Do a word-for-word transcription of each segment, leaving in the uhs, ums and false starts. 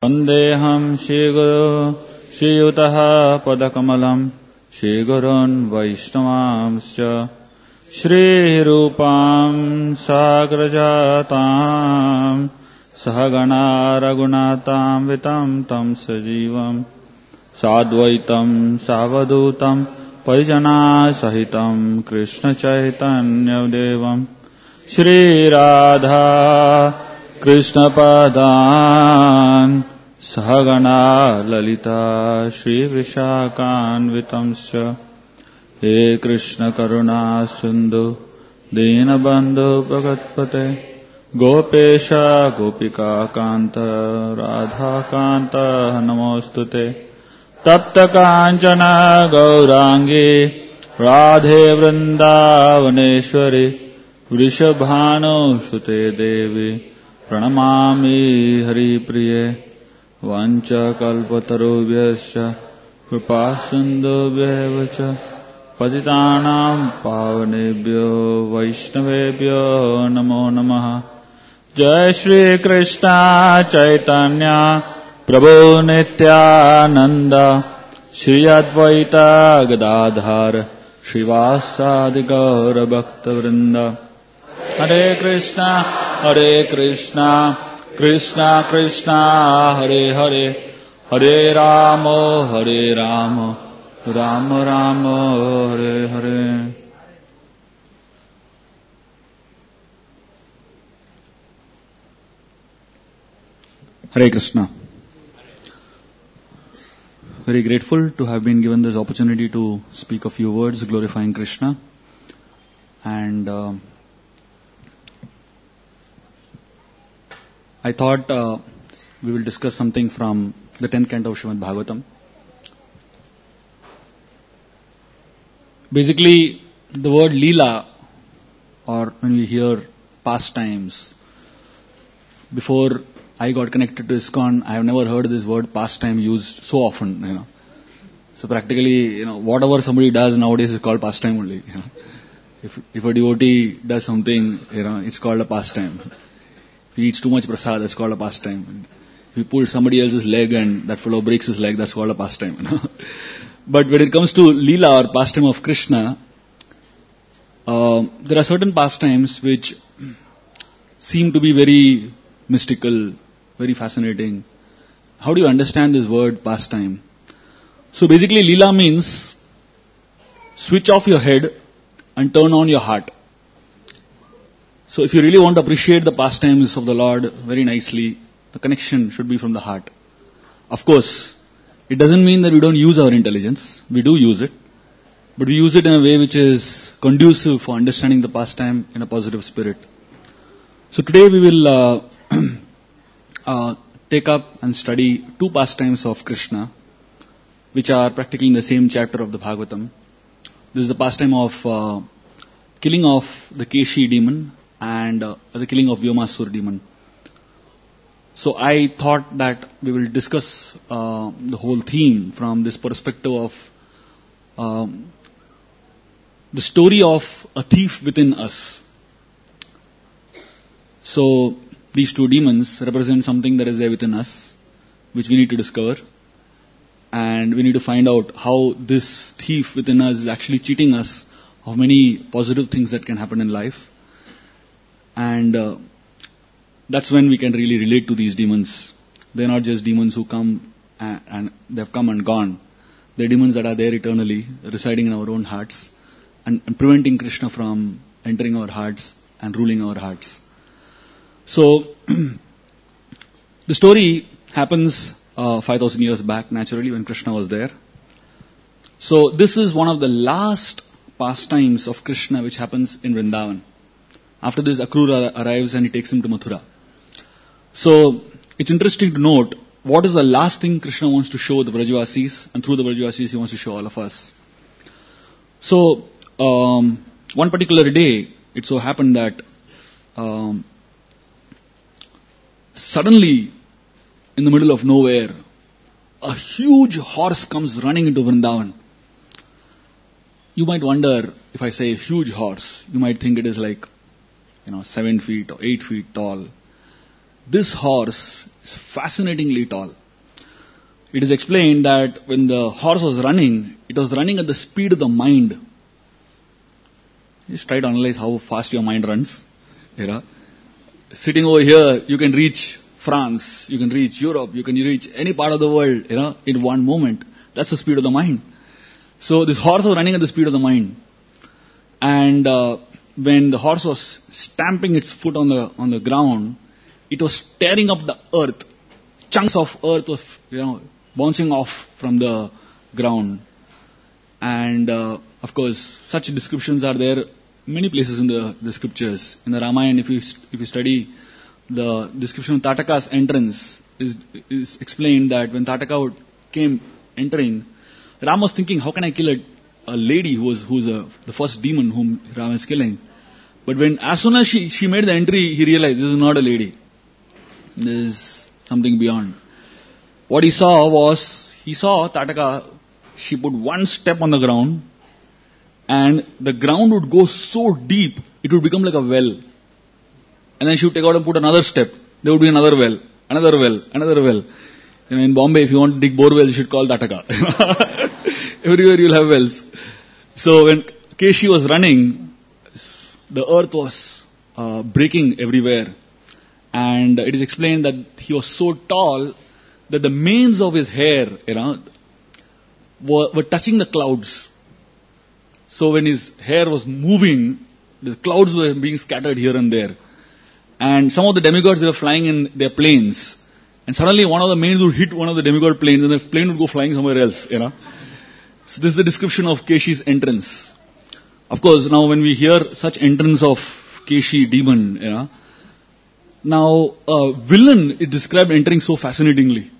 Vandeham Shri Guru Shri Yutaha Padakamalam Shri Gurun Vaishnavamscha Shri Rupam Sagrajatam Sahagana Raghunatam Vitam Tam Sajivam Sadvaitam Savadutam Parijana Sahitam Krishna Chaitanya Devam Shri Radha Krishna Padan Sahagana Lalita Shri Vishakan Vitamsya He Krishna Karuna Sindhu Dinabandhu Bhagatpate Gopesha Gopika Kanta Radha Kanta Namostute Tapta Kanchana Gaurangi Radhe Vrindavaneshwari Vrishabhanu Sute Devi Pranamami Hari Priye Vancha Kalpatarubhyascha Kripasindubhyevacha Patitanam Pavanebhyo Vaishnavebhyo Namo Namaha Jai Shri Krishna Chaitanya Prabhu Nityananda Shri Advaita Gadadhar Shrivasadi Gaura Bhakta Vrinda Hare Krishna Hare Krishna Krishna Krishna Hare Hare Hare Rama Hare Rama Rama Rama Hare Hare. Hare Krishna. Very grateful to have been given this opportunity to speak a few words glorifying Krishna. And uh, I thought uh, we will discuss something from the tenth canto of Srimad Bhagavatam. Basically, the word Leela, or when we hear pastimes, before I got connected to ISKCON, I have never heard this word pastime used so often. You know, so practically, you know, whatever somebody does nowadays is called pastime only. You know, if if a devotee does something, you know, it's called a pastime. If he eats too much prasad, that's called a pastime. If he pulls somebody else's leg and that fellow breaks his leg, that's called a pastime. You know? But when it comes to Leela or pastime of Krishna, uh, there are certain pastimes which seem to be very mystical, very fascinating. How do you understand this word pastime? So basically Leela means switch off your head and turn on your heart. So if you really want to appreciate the pastimes of the Lord very nicely, the connection should be from the heart. Of course, it doesn't mean that we don't use our intelligence. We do use it. But we use it in a way which is conducive for understanding the pastime in a positive spirit. So today we will uh, uh, take up and study two pastimes of Krishna, which are practically in the same chapter of the Bhagavatam. This is the pastime of uh, killing of the Keshi demon and uh, the killing of Vyomasur demon. So I thought that we will discuss uh, the whole theme from this perspective of um, the story of a thief within us. So these two demons represent something that is there within us, which we need to discover. And we need to find out how this thief within us is actually cheating us of many positive things that can happen in life. And uh, that's when we can really relate to these demons. They're not just demons who come and, and they've come and gone. They're demons that are there eternally, residing in our own hearts and, and preventing Krishna from entering our hearts and ruling our hearts. So, the story happens uh, five thousand years back, naturally, when Krishna was there. So, this is one of the last pastimes of Krishna which happens in Vrindavan. After this, Akrura arrives and he takes him to Mathura. So, it's interesting to note what is the last thing Krishna wants to show the Vrajavasis, and through the Vrajavasis he wants to show all of us. So, um, one particular day, it so happened that um, suddenly, in the middle of nowhere, a huge horse comes running into Vrindavan. You might wonder, if I say a huge horse, you might think it is like, you know, seven feet or eight feet tall. this horse is fascinatingly tall. It is explained that when the horse was running, it was running at the speed of the mind. Just try to analyze how fast your mind runs. You know? Sitting over here, you can reach France, you can reach Europe, you can reach any part of the world, you know, in one moment. That's the speed of the mind. So this horse was running at the speed of the mind. And uh, when the horse was stamping its foot on the on the ground, it was tearing up the earth. Chunks of earth was, you know, bouncing off from the ground. And uh, of course, such descriptions are there many places in the, the scriptures. In the Ramayana, if you if you study the description of Tataka's entrance, is is explained that when Tataka came entering, Ram was thinking, how can I kill a, a lady who was who's a, the first demon whom Ram is killing? But when as soon as she, she made the entry, he realized this is not a lady. This is something beyond. What he saw was, he saw Tataka, she put one step on the ground, and the ground would go so deep, it would become like a well. And then she would take out and put another step. There would be another well, another well, another well. You know, in Bombay, if you want to dig bore wells, you should call Tataka. Everywhere you'll have wells. So when Keshi was running, the earth was uh, breaking everywhere. And it is explained that he was so tall that the manes of his hair, you know, were, were touching the clouds. So when his hair was moving, the clouds were being scattered here and there. And some of the demigods, they were flying in their planes. And suddenly one of the manes would hit one of the demigod planes and the plane would go flying somewhere else, you know. So this is the description of Keshi's entrance. Of course, now when we hear such entrance of Keshi demon, you know, now a villain is described entering so fascinatingly.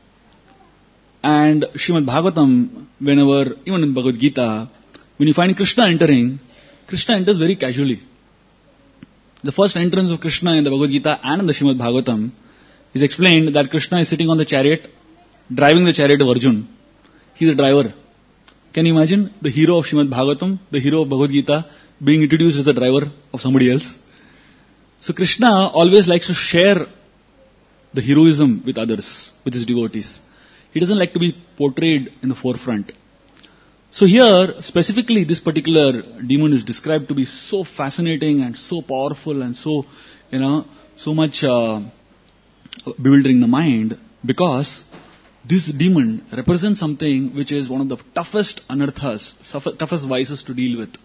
And Srimad Bhagavatam, whenever, even in Bhagavad Gita, when you find Krishna entering, Krishna enters very casually. The first entrance of Krishna in the Bhagavad Gita and in the Srimad Bhagavatam is explained that Krishna is sitting on the chariot, driving the chariot of Arjun. He is the driver. Can you imagine the hero of Srimad Bhagavatam, the hero of Bhagavad Gita, being introduced as the driver of somebody else? So Krishna always likes to share the heroism with others, with his devotees. He doesn't like to be portrayed in the forefront. So here, specifically, this particular demon is described to be so fascinating and so powerful and so, you know, so much uh, bewildering the mind, because this demon represents something which is one of the toughest anarthas, toughest vices to deal with.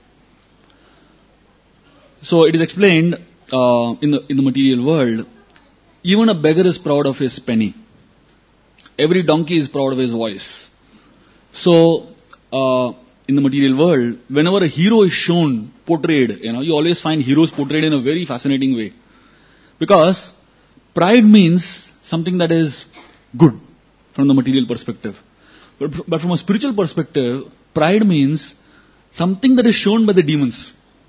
So it is explained uh, in the in the material world, even a beggar is proud of his penny. Every donkey is proud of his voice. So uh, in the material world, whenever a hero is shown, portrayed, you know, you always find heroes portrayed in a very fascinating way, because pride means something that is good from the material perspective. But, but from a spiritual perspective, pride means something that is shown by the demons.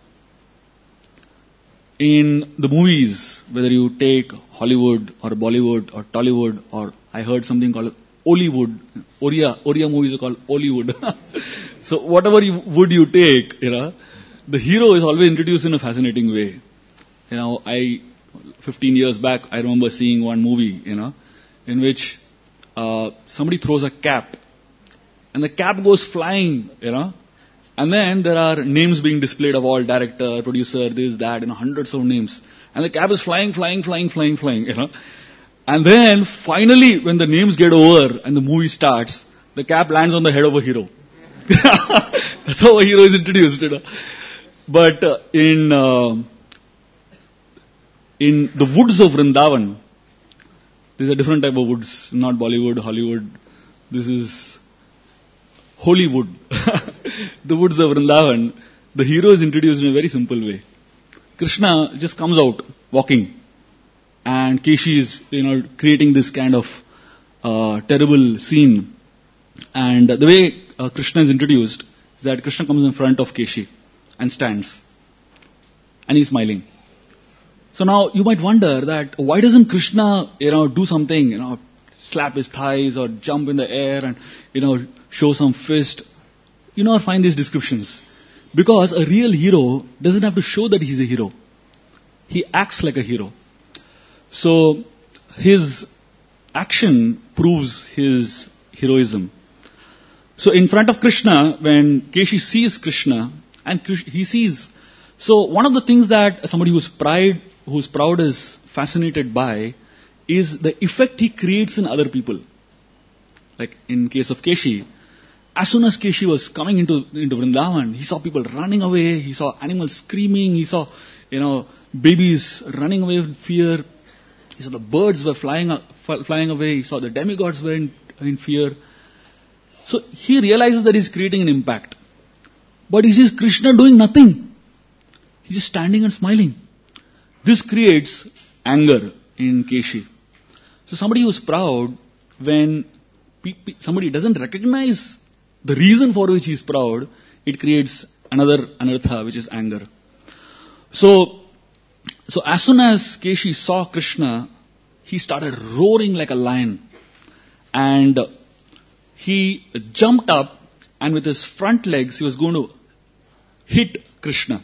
In the movies, whether you take Hollywood or Bollywood or Tollywood, or I heard something called Ollywood, Oriya, Oriya movies are called Ollywood. So whatever you, wood you take, you know, the hero is always introduced in a fascinating way. You know, I, fifteen years back, I remember seeing one movie, you know, in which uh, somebody throws a cap, and the cap goes flying, you know, and then there are names being displayed of all director, producer, this, that, you know, hundreds of names. And the cap is flying, flying, flying, flying, flying, you know. And then finally, when the names get over and the movie starts, the cap lands on the head of a hero. That's how a hero is introduced, you know. But uh, in uh, in the woods of Vrindavan, there's a different type of woods, not Bollywood, Hollywood. This is holy wood. The woods of Vrindavan, the hero is introduced in a very simple way. Krishna just comes out walking, and Keshi is, you know, creating this kind of uh, terrible scene. And the way uh, Krishna is introduced is that Krishna comes in front of Keshi and stands, and he's smiling. So now you might wonder that why doesn't Krishna, you know, do something, you know, slap his thighs or jump in the air and, you know, show some fist. You know, find these descriptions. Because a real hero doesn't have to show that he's a hero. He acts like a hero. So, his action proves his heroism. So in front of Krishna, when Keshi sees Krishna, and he sees, so one of the things that somebody who's pride, who's proud is fascinated by, is the effect he creates in other people. Like in case of Keshi, as soon as Keshi was coming into, into Vrindavan, he saw people running away, he saw animals screaming, he saw, you know, babies running away in fear, he saw the birds were flying, flying away, he saw the demigods were in, in fear. So he realizes that he's creating an impact. But he sees Krishna doing nothing. He's just standing and smiling. This creates anger in Keshi. So somebody who's proud, when pe- pe- somebody doesn't recognize the reason for which he's proud, it creates another anartha, which is anger. So, so as soon as Keshi saw Krishna, he started roaring like a lion. And he jumped up, and with his front legs, he was going to hit Krishna.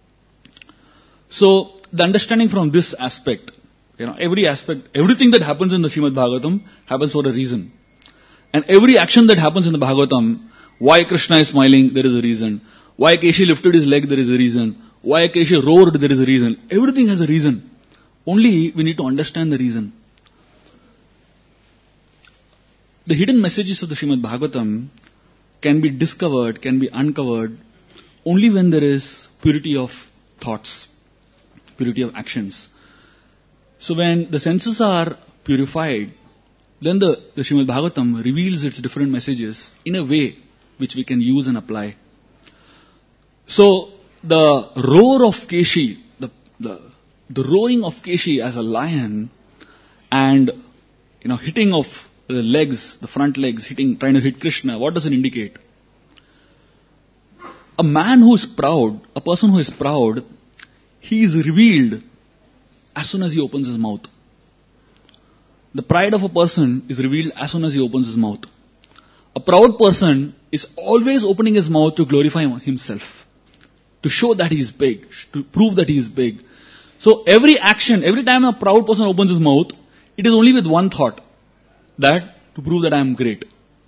So, the understanding from this aspect, you know, every aspect, everything that happens in the Srimad Bhagavatam happens for a reason. And every action that happens in the Bhagavatam, why Krishna is smiling, there is a reason. Why Keshi lifted his leg, there is a reason. Why Keshi roared, there is a reason. Everything has a reason. Only we need to understand the reason. The hidden messages of the Srimad Bhagavatam can be discovered, can be uncovered, only when there is purity of thoughts, purity of actions. So when the senses are purified, then the, the Srimad Bhagavatam reveals its different messages in a way which we can use and apply. So the roar of Keshi, the, the, the roaring of Keshi as a lion, and you know, hitting of the legs, the front legs, hitting, trying to hit Krishna, what does it indicate? A man who is proud, a person who is proud, he is revealed as soon as he opens his mouth. The pride of a person is revealed as soon as he opens his mouth. A proud person is always opening his mouth to glorify himself, to show that he is big, to prove that he is big. So every action, every time a proud person opens his mouth, it is only with one thought, that to prove that I am great.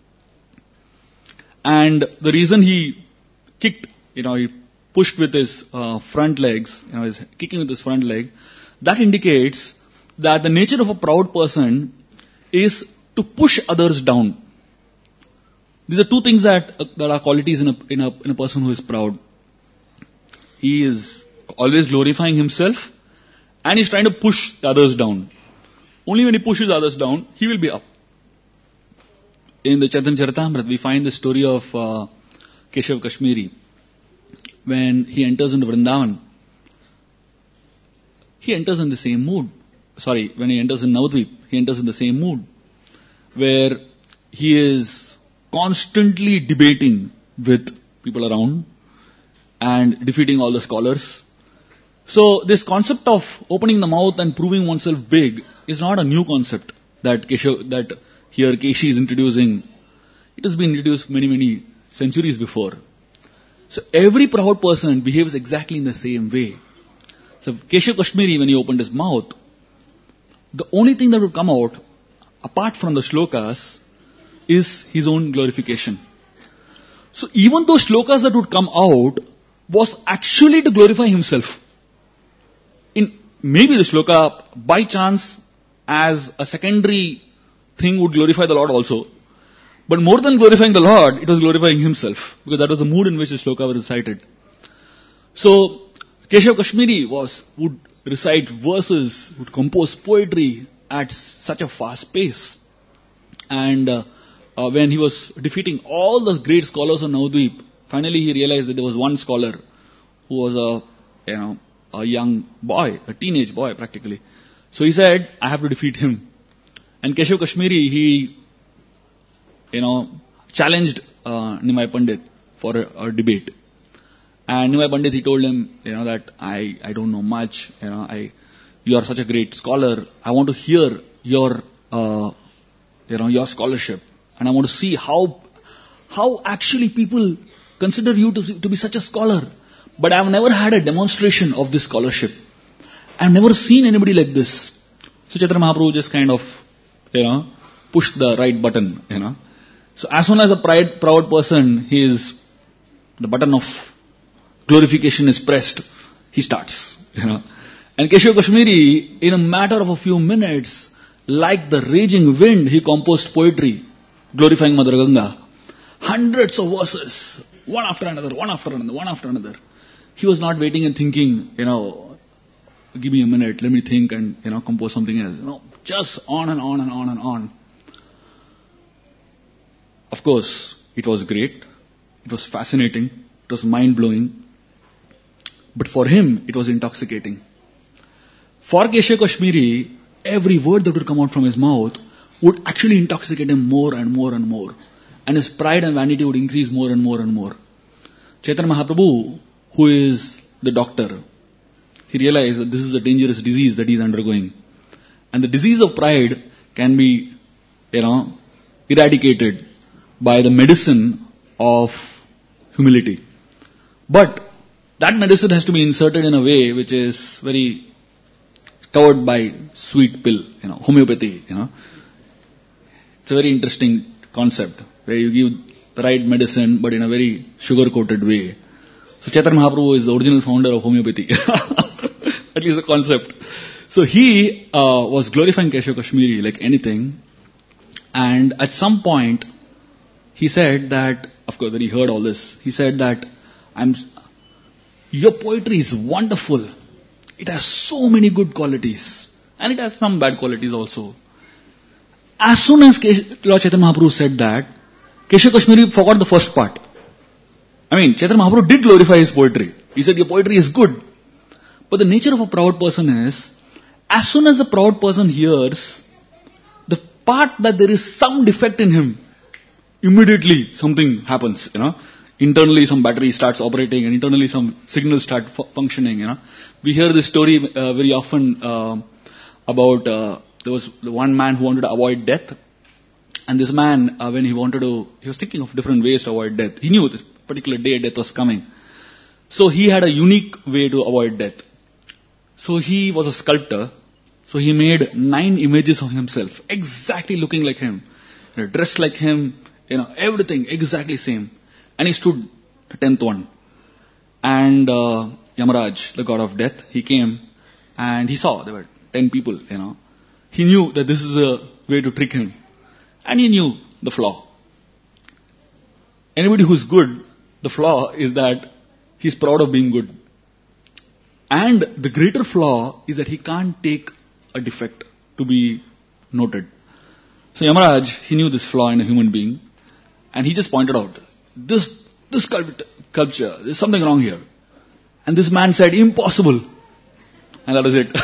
And the reason he kicked, you know, he pushed with his uh, front legs, you know, he's kicking with his front leg, that indicates that the nature of a proud person is to push others down. These are two things that uh, that are qualities in a, in a in a person who is proud. He is always glorifying himself, and he's trying to push the others down. Only when he pushes others down, he will be up. In the Chaitanya Charitamrita, we find the story of uh, Keshav Kashmiri. When he enters into Vrindavan, he enters in the same mood. Sorry, when he enters in Navadvip, he enters in the same mood, where he is constantly debating with people around and defeating all the scholars. So this concept of opening the mouth and proving oneself big is not a new concept that Keshav, that here Keshi is introducing. It has been introduced many, many centuries before. So every proud person behaves exactly in the same way. So Keshav Kashmiri, when he opened his mouth, the only thing that would come out, apart from the shlokas, is his own glorification. So even those shlokas that would come out was actually to glorify himself. In maybe the shloka, by chance, as a secondary thing, would glorify the Lord also. But more than glorifying the Lord, it was glorifying himself, because that was the mood in which the shloka was recited. So Keshav Kashmiri was would recite verses, would compose poetry at such a fast pace. And uh, uh, when he was defeating all the great scholars of Navadvip, finally he realized that there was one scholar who was a, you know, a young boy, a teenage boy practically. So he said, I have to defeat him. And Keshav Kashmiri, he, you know, challenged uh, Nimai Pandit for a, a debate. And Nimai Pandit, he told him, you know, that I, I don't know much, you know, I, you are such a great scholar. I want to hear your, uh, you know, your scholarship. And I want to see how, how actually people consider you to, to be such a scholar. But I have never had a demonstration of this scholarship. I have never seen anybody like this. So Chaitanya Mahaprabhu just kind of, you know, pushed the right button, you know. So as soon as a pride, proud person, he is, the button of glorification is pressed, he starts, you know. And Keshava Kashmiri, in a matter of a few minutes, like the raging wind, he composed poetry, glorifying Mother Ganga. Hundreds of verses, one after another, one after another, one after another. He was not waiting and thinking, you know, give me a minute, let me think and, you know, compose something else. You know, just on and on and on and on. Of course, it was great. It was fascinating. It was mind-blowing. But for him, it was intoxicating. For Keshava Kashmiri, every word that would come out from his mouth would actually intoxicate him more and more and more. And his pride and vanity would increase more and more and more. Chaitanya Mahaprabhu, who is the doctor, he realized that this is a dangerous disease that he is undergoing. And the disease of pride can be, you know, eradicated by the medicine of humility. But that medicine has to be inserted in a way which is very covered by sweet pill, you know, homeopathy, you know. It's a very interesting concept where you give the right medicine but in a very sugar-coated way. So Chaitanya Mahaprabhu is the original founder of homeopathy. At least the concept. So he uh, was glorifying Keshava Kashmiri like anything. And at some point, he said that, of course, when he heard all this, he said that, I'm, your poetry is wonderful. It has so many good qualities. And it has some bad qualities also. As soon as Lord Chaitanya Mahaprabhu said that, Keshava Kashmiri forgot the first part. I mean, Chaitanya Mahaprabhu did glorify his poetry. He said, your poetry is good. But the nature of a proud person is, as soon as the proud person hears the part that there is some defect in him, immediately something happens, you know. Internally some battery starts operating and internally some signals start fu- functioning, you know. We hear this story uh, very often uh, about, uh, there was one man who wanted to avoid death. And this man, uh, when he wanted to, he was thinking of different ways to avoid death. He knew this particular day death was coming. So he had a unique way to avoid death. So he was a sculptor. So he made nine images of himself, exactly looking like him, you know, dressed like him, you know, everything exactly same. And he stood the tenth one. And uh, Yamaraj, the god of death, he came and he saw there were ten people, you know. He knew that this is a way to trick him. And he knew the flaw. Anybody who's good, the flaw is that he's proud of being good. And the greater flaw is that he can't take a defect to be noted. So Yamaraj, he knew this flaw in a human being. And he just pointed out, this, this sculpture, there's something wrong here. And this man said, impossible. And that was it.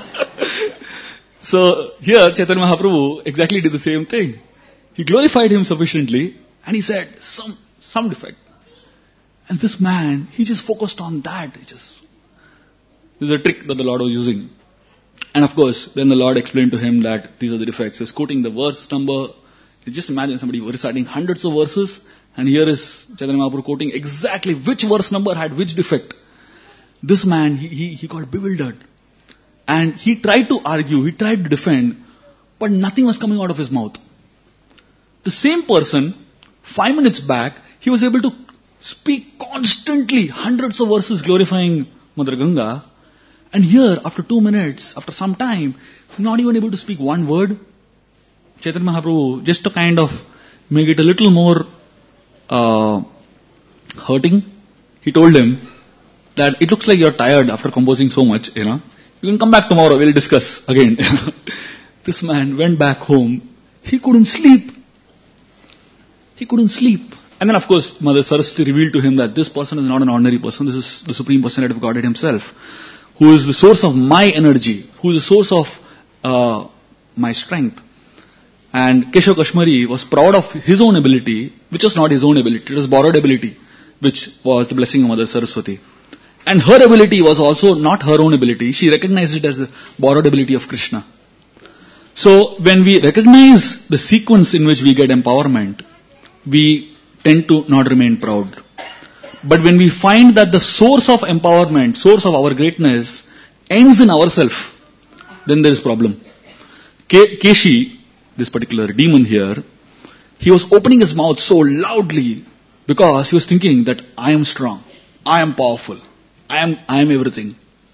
So here, Chaitanya Mahaprabhu exactly did the same thing. He glorified him sufficiently and he said, some, some defect. And this man, he just focused on that. He just, this is a trick that the Lord was using. And of course, then the Lord explained to him that these are the defects. He's quoting the verse number. You just imagine somebody reciting hundreds of verses and here is Chaitanya Mahaprabhu quoting exactly which verse number had which defect. This man, he, he, he got bewildered. And he tried to argue, he tried to defend, but nothing was coming out of his mouth. The same person, five minutes back, he was able to speak constantly, hundreds of verses glorifying Mother Ganga. And here, after two minutes, after some time, not even able to speak one word. Chaitanya Mahaprabhu, just to kind of make it a little more uh, hurting, he told him that it looks like you're tired after composing so much, you know. You can come back tomorrow, we'll discuss again. This man went back home. He couldn't sleep. He couldn't sleep. And then of course, Mother Saraswati revealed to him that this person is not an ordinary person. This is the Supreme Personality of Godhead himself, who is the source of my energy, who is the source of uh, my strength. And Keshava Kashmiri was proud of his own ability, which was not his own ability. It was borrowed ability, which was the blessing of Mother Saraswati. And her ability was also not her own ability. She recognized it as the borrowed ability of Krishna. So when we recognize the sequence in which we get empowerment, we tend to not remain proud. But when we find that the source of empowerment, source of our greatness ends in ourselves, then there is problem. Ke- Keshi, this particular demon here, he was opening his mouth so loudly because he was thinking that I am strong, I am powerful, I am, I am everything.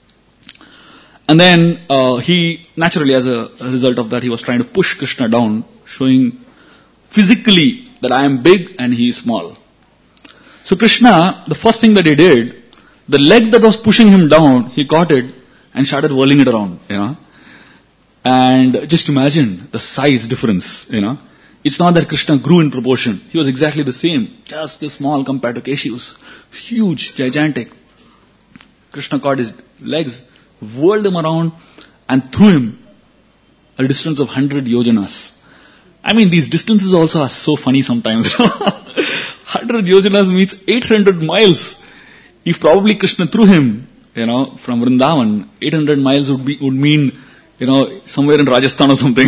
And then uh, he, naturally as a, a result of that, he was trying to push Krishna down, showing physically that I am big and he is small. So Krishna, the first thing that he did, the leg that was pushing him down, he caught it and started whirling it around, you know. And just imagine the size difference, you know. It's not that Krishna grew in proportion. He was exactly the same, just as small compared to Keshi. He was huge, gigantic. Krishna caught his legs, whirled him around and threw him a distance of one hundred yojanas. I mean, these distances also are so funny sometimes. one hundred yojanas means eight hundred miles. If probably Krishna threw him, you know, from Vrindavan, eight hundred miles would be, would mean, you know, somewhere in Rajasthan or something.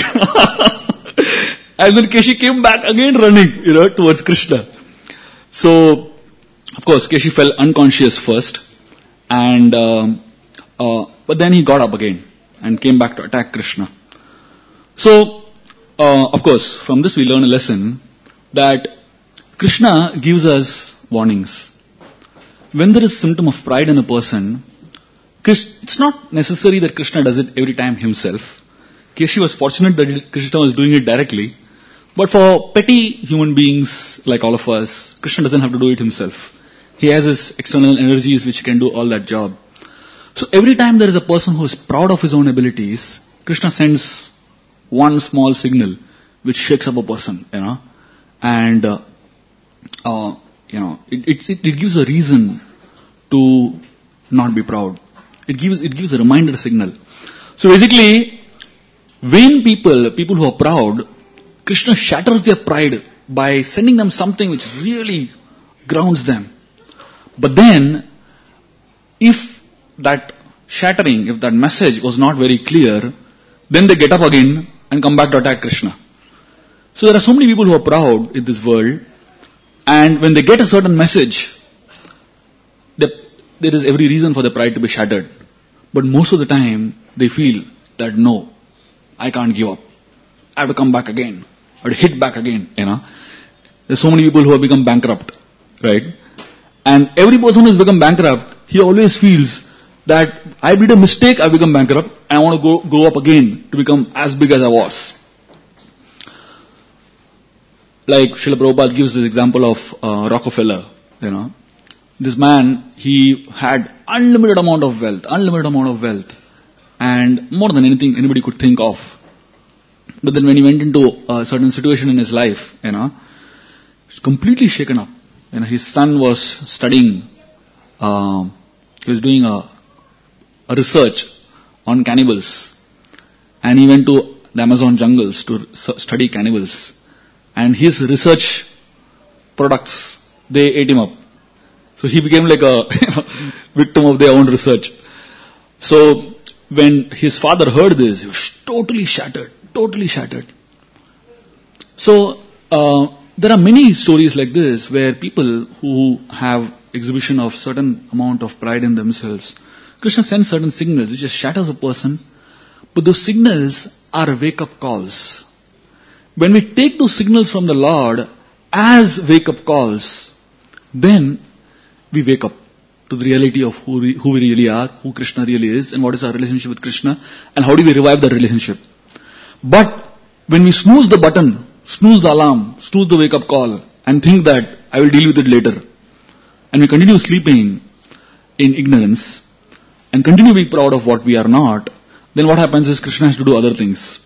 And then Keshi came back again running, you know, towards Krishna. So, of course, Keshi fell unconscious first. And, um, uh, but then he got up again and came back to attack Krishna. So, uh, of course, from this we learn a lesson that Krishna gives us warnings. When there is symptom of pride in a person, it's not necessary that Krishna does it every time himself. Keshi was fortunate that Krishna was doing it directly. But for petty human beings like all of us, Krishna doesn't have to do it himself. He has his external energies which can do all that job. So every time there is a person who is proud of his own abilities, Krishna sends one small signal which shakes up a person, you know. And, uh, uh, you know, it, it, it gives a reason to not be proud. It gives, it gives a reminder signal. So basically, vain people, people who are proud, Krishna shatters their pride by sending them something which really grounds them. But then, if that shattering, if that message was not very clear, then they get up again and come back to attack Krishna. So there are so many people who are proud in this world, and when they get a certain message, they, there is every reason for their pride to be shattered. But most of the time, they feel that no, I can't give up. I have to come back again. I have to hit back again, you know. There's so many people who have become bankrupt, right? And every person who has become bankrupt, he always feels that I did a mistake, I become bankrupt, and I want to go, go up again to become as big as I was. Like Srila Prabhupada gives this example of uh, Rockefeller, you know. This man, he had unlimited amount of wealth, unlimited amount of wealth, and more than anything anybody could think of. But then when he went into a certain situation in his life, you know, he's completely shaken up. You know, his son was studying, um, he was doing a, a research on cannibals, and he went to the Amazon jungles to study cannibals. And his research products, they ate him up. So he became like a you know, victim of their own research. So when his father heard this, he was totally shattered, totally shattered. So uh, there are many stories like this where people who have exhibition of certain amount of pride in themselves, Krishna sends certain signals which just shatters a person, but those signals are wake-up calls. When we take those signals from the Lord as wake-up calls, then we wake up to the reality of who we, who we really are, who Krishna really is, and what is our relationship with Krishna, and how do we revive that relationship. But when we snooze the button, snooze the alarm, snooze the wake-up call, and think that I will deal with it later, and we continue sleeping in ignorance, and continue being proud of what we are not, then what happens is Krishna has to do other things.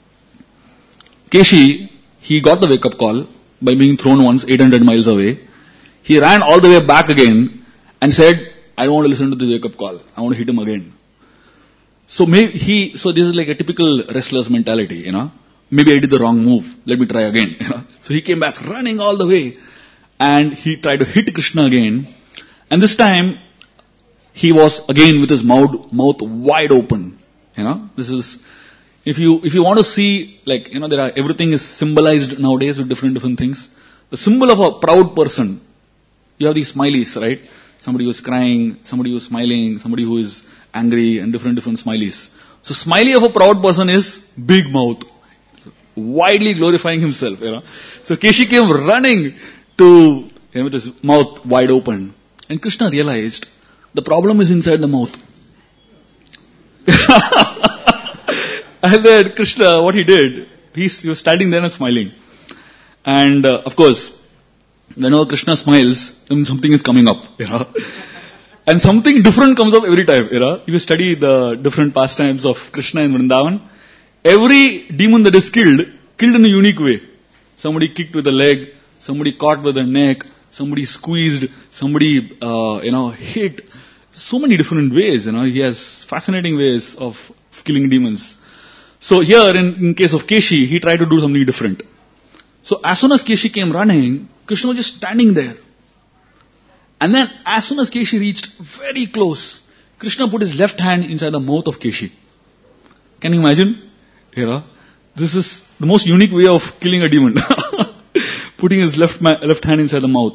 Keshi, he got the wake-up call by being thrown once eight hundred miles away. He ran all the way back again and said, I don't want to listen to the wake-up call. I want to hit him again. So maybe he, so this is like a typical wrestler's mentality, you know. Maybe I did the wrong move. Let me try again, you know. So he came back running all the way and he tried to hit Krishna again. And this time, he was again with his mouth, mouth wide open, you know. This is, if you, if you want to see, like, you know, there are, everything is symbolized nowadays with different, different things. The symbol of a proud person, you have these smileys, right? Somebody who is crying, somebody who is smiling, somebody who is angry, and different, different smileys. So smiley of a proud person is big mouth, widely glorifying himself, you know. So Keshi came running to, you know, with his mouth wide open. And Krishna realized the problem is inside the mouth. And then Krishna, what he did, he, he was standing there and smiling. And uh, of course, whenever Krishna smiles, I mean, something is coming up, you know. And something different comes up every time, you know. If you study the different pastimes of Krishna in Vrindavan, every demon that is killed, killed in a unique way. Somebody kicked with a leg, somebody caught with a neck, somebody squeezed, somebody, uh, you know, hit. So many different ways, you know. He has fascinating ways of killing demons. So here, in, in case of Keshi, he tried to do something different. So as soon as Keshi came running, Krishna was just standing there. And then as soon as Keshi reached very close, Krishna put his left hand inside the mouth of Keshi. Can you imagine? You know, this is the most unique way of killing a demon. Putting his left ma- left hand inside the mouth.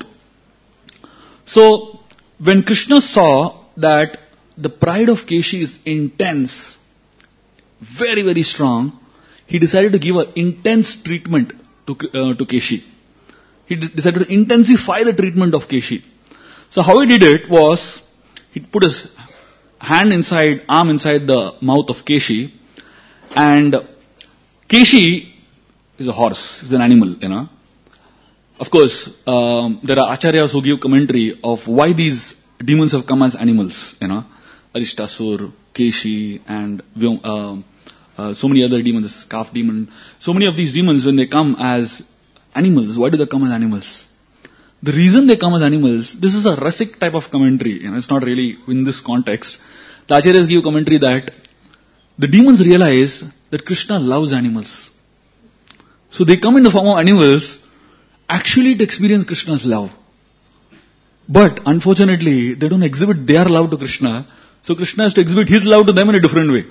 So when Krishna saw that the pride of Keshi is intense, very, very strong, he decided to give an intense treatment to, uh, to Keshi. He d- decided to intensify the treatment of Keshi. So how he did it was, he put his hand inside, arm inside the mouth of Keshi, and Keshi is a horse, is an animal, you know. Of course, um, there are acharyas who give commentary of why these demons have come as animals, you know. Arishtasur, Keshi, and uh, uh, so many other demons, calf demon. So many of these demons, when they come as animals, why do they come as animals? The reason they come as animals, this is a rasic type of commentary, you know, it's not really in this context. The acharyas give commentary that the demons realize that Krishna loves animals. So they come in the form of animals actually to experience Krishna's love. But unfortunately, they don't exhibit their love to Krishna, so Krishna has to exhibit his love to them in a different way.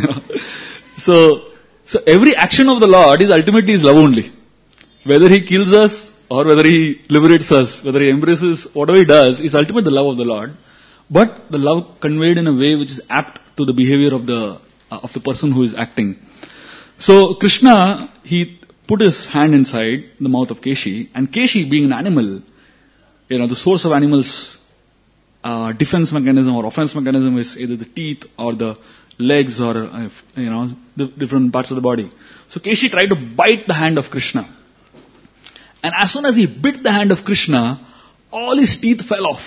so, so every action of the Lord is ultimately his love only. Whether he kills us, or whether he liberates us, whether he embraces, whatever he does, is ultimately the love of the Lord. But the love conveyed in a way which is apt to the behavior of the uh, of the person who is acting. So Krishna, he put his hand inside the mouth of Keshi, and Keshi, being an animal, you know, the source of animals' uh, defense mechanism or offense mechanism is either the teeth or the legs or uh, you know, the different parts of the body. So Keshi tried to bite the hand of Krishna. And as soon as he bit the hand of Krishna, all his teeth fell off.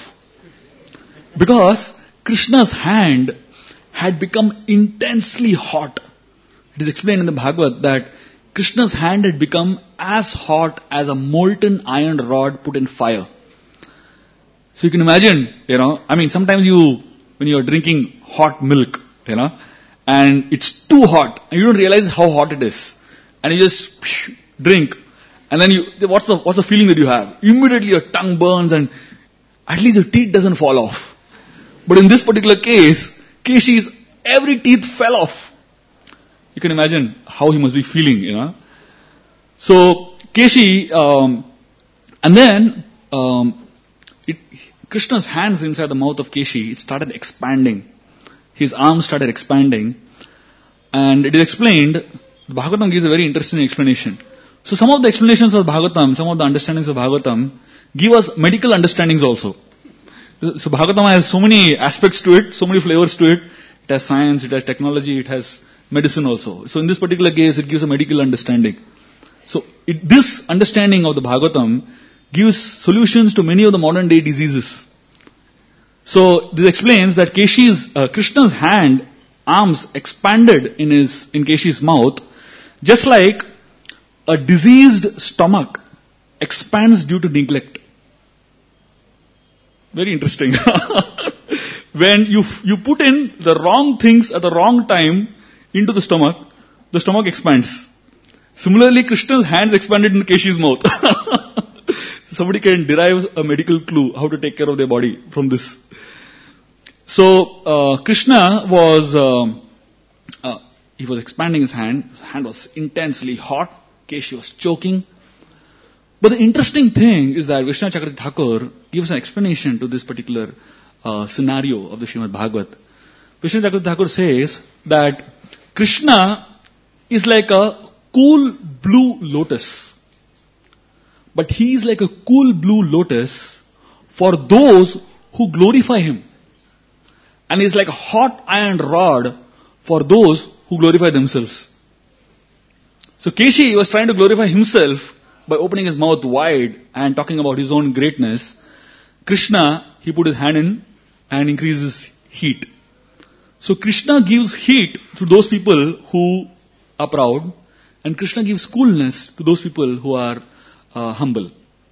Because Krishna's hand had become intensely hot. It is explained in the Bhagavad that Krishna's hand had become as hot as a molten iron rod put in fire. So you can imagine, you know, I mean sometimes you, when you are drinking hot milk, you know, and it's too hot, and you don't realize how hot it is. And you just drink. And then you, what's the, what's the feeling that you have? Immediately your tongue burns and at least your teeth doesn't fall off. But in this particular case, Keshi's every teeth fell off. You can imagine how he must be feeling, you know. So, Keshi, um, and then, um, it, Krishna's hands inside the mouth of Keshi, it started expanding. His arms started expanding. And it is explained, the Bhagavatam gives a very interesting explanation. So some of the explanations of Bhagavatam, some of the understandings of Bhagavatam give us medical understandings also. So Bhagavatam has so many aspects to it, so many flavors to it. It has science, it has technology, it has medicine also. So in this particular case, it gives a medical understanding. So it, this understanding of the Bhagavatam gives solutions to many of the modern day diseases. So this explains that Keshi's, uh, Krishna's hand, arms expanded in his, in Keshi's mouth, just like a diseased stomach expands due to neglect. Very interesting. When you you put in the wrong things at the wrong time into the stomach, the stomach expands. Similarly, Krishna's hands expanded in Keshi's mouth. Somebody can derive a medical clue how to take care of their body from this. So, uh, Krishna was, uh, uh, he was expanding his hand. His hand was intensely hot. Keshi was choking. But the interesting thing is that Vishnu Chakravarti Thakur gives an explanation to this particular uh, scenario of the Srimad Bhagavat. Vishnu Chakravarti Thakur says that Krishna is like a cool blue lotus. But he is like a cool blue lotus for those who glorify him. And he is like a hot iron rod for those who glorify themselves. So Keshi was trying to glorify himself by opening his mouth wide and talking about his own greatness. Krishna, he put his hand in and increases heat. So Krishna gives heat to those people who are proud, and Krishna gives coolness to those people who are uh, humble.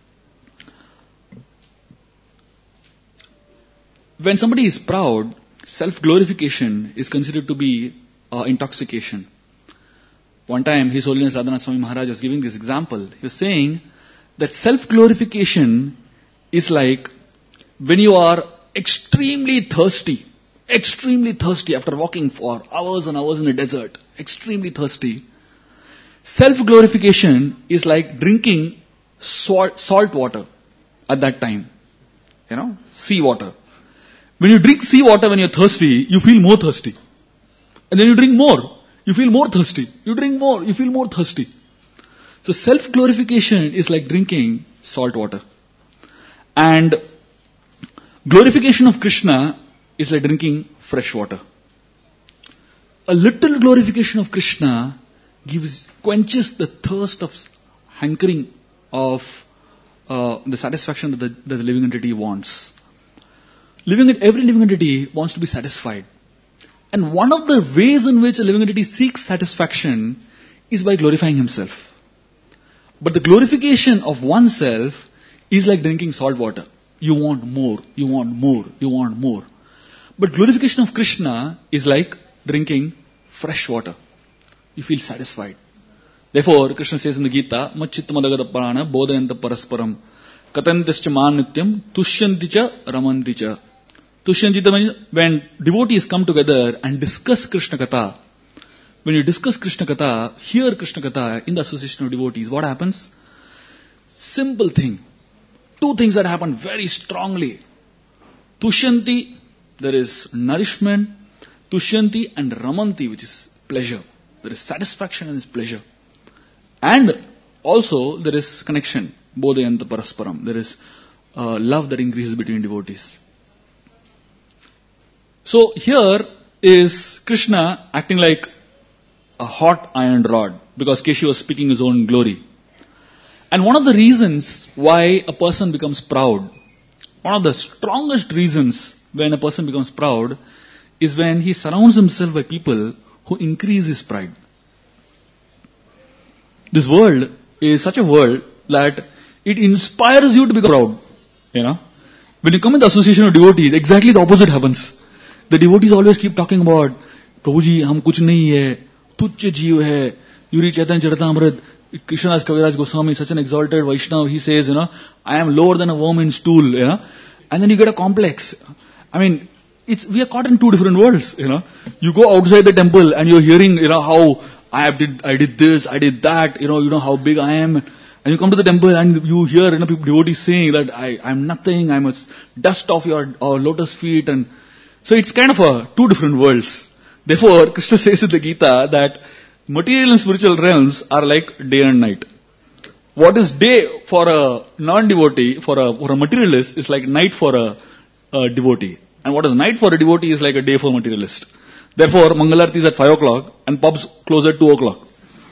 When somebody is proud, self-glorification is considered to be uh, intoxication. One time, His Holiness Radhanath Swami Maharaj was giving this example. He was saying that self-glorification is like when you are extremely thirsty, extremely thirsty after walking for hours and hours in the desert, extremely thirsty. Self-glorification is like drinking salt, salt water at that time. You know, sea water. When you drink sea water when you're thirsty, you feel more thirsty. And then you drink more. You feel more thirsty. You drink more. You feel more thirsty. So self-glorification is like drinking salt water. And glorification of Krishna is like drinking fresh water. A little glorification of Krishna gives, quenches the thirst of hankering of uh, the satisfaction that the, that the living entity wants. Living, every living entity wants to be satisfied. And one of the ways in which a living entity seeks satisfaction is by glorifying himself. But the glorification of oneself is like drinking salt water. You want more, you want more, you want more. But glorification of Krishna is like drinking fresh water. You feel satisfied. Therefore, Krishna says in the Gita, Machitmadagata prana bodhayanta parasparam katantascha manityam tushyanticha ramanticha. Tushyanticha means when devotees come together and discuss Krishna Katha. When you discuss Krishna Katha, hear Krishna Katha in the association of devotees, what happens? Simple thing. Two things that happen very strongly. Tushyanti, there is nourishment. Tushyanti and Ramanti, which is pleasure. There is satisfaction and there is pleasure. And also there is connection. Bodhayanta parasparam. There is uh, love that increases between devotees. So here is Krishna acting like a hot iron rod because Keshi was speaking his own glory. And one of the reasons why a person becomes proud, one of the strongest reasons when a person becomes proud is when he surrounds himself by people who increase his pride. This world is such a world that it inspires you to become proud. You know, when you come in the association of devotees, exactly the opposite happens. The devotees always keep talking about, Prabhuji, hum kuch nahi hai, tuchya jeev hai, you reach Chaitanya Charitamrita, Krishnadas Kaviraj Goswami, such an exalted Vaishnava, he says, you know, I am lower than a worm in stool, you know, and then you get a complex. I mean, it's, we are caught in two different worlds, you know. You go outside the temple and you're hearing, you know, how I did, I did this, I did that, you know, you know how big I am. And you come to the temple and you hear, you know, people, devotees saying that I, I'm nothing, I'm a dust off your or lotus feet. And so it's kind of a two different worlds. Therefore, Krishna says in the Gita that material and spiritual realms are like day and night. What is day for a non-devotee, for a, for a materialist, is like night for a, a devotee. And what is night for a devotee is like a day for a materialist. Therefore, Mangalarti is at five o'clock and pubs close at two o'clock.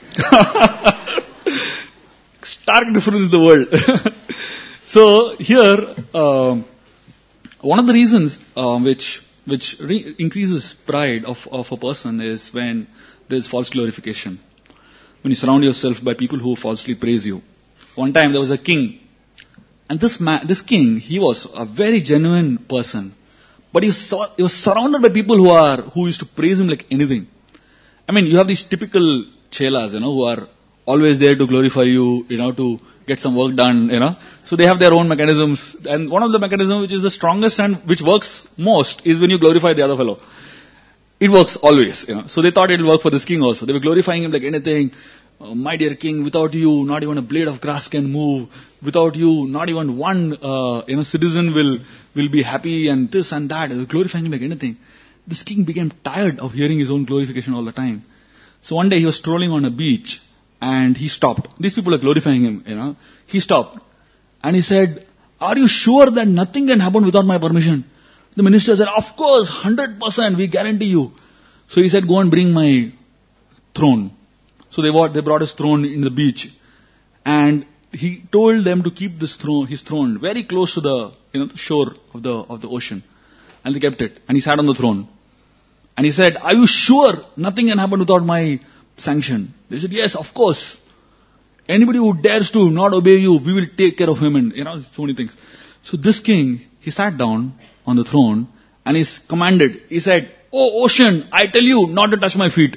Stark difference in the world. So here, um, one of the reasons uh, which which re- increases pride of, of a person is when there is false glorification. When you surround yourself by people who falsely praise you. One time there was a king, and this man, this king, he was a very genuine person, but he was, so, he was surrounded by people who are who used to praise him like anything. I mean, you have these typical chelas, you know, who are always there to glorify you, you know, to get some work done, you know. So they have their own mechanisms. And one of the mechanisms which is the strongest and which works most is when you glorify the other fellow. It works always, you know. So they thought it would work for this king also. They were glorifying him like anything. Oh, my dear king, without you, not even a blade of grass can move. Without you, not even one, uh, you know, citizen will, will be happy and this and that. They were glorifying him like anything. This king became tired of hearing his own glorification all the time. So one day he was strolling on a beach and he stopped. These people are glorifying him, you know. He stopped and he said, "Are you sure that nothing can happen without my permission?" The minister said, "Of course, one hundred percent, we guarantee you." So he said, "Go and bring my throne." So they brought, they brought his throne in the beach. And he told them to keep this throne, his throne, very close to the, you know, the shore of the, of the ocean. And they kept it. And he sat on the throne. And he said, "Are you sure nothing can happen without my sanction?" They said, "Yes, of course. Anybody who dares to not obey you, we will take care of him." And, you know, so many things. So this king, he sat down on the throne and he commanded, he said, "Oh ocean, I tell you not to touch my feet."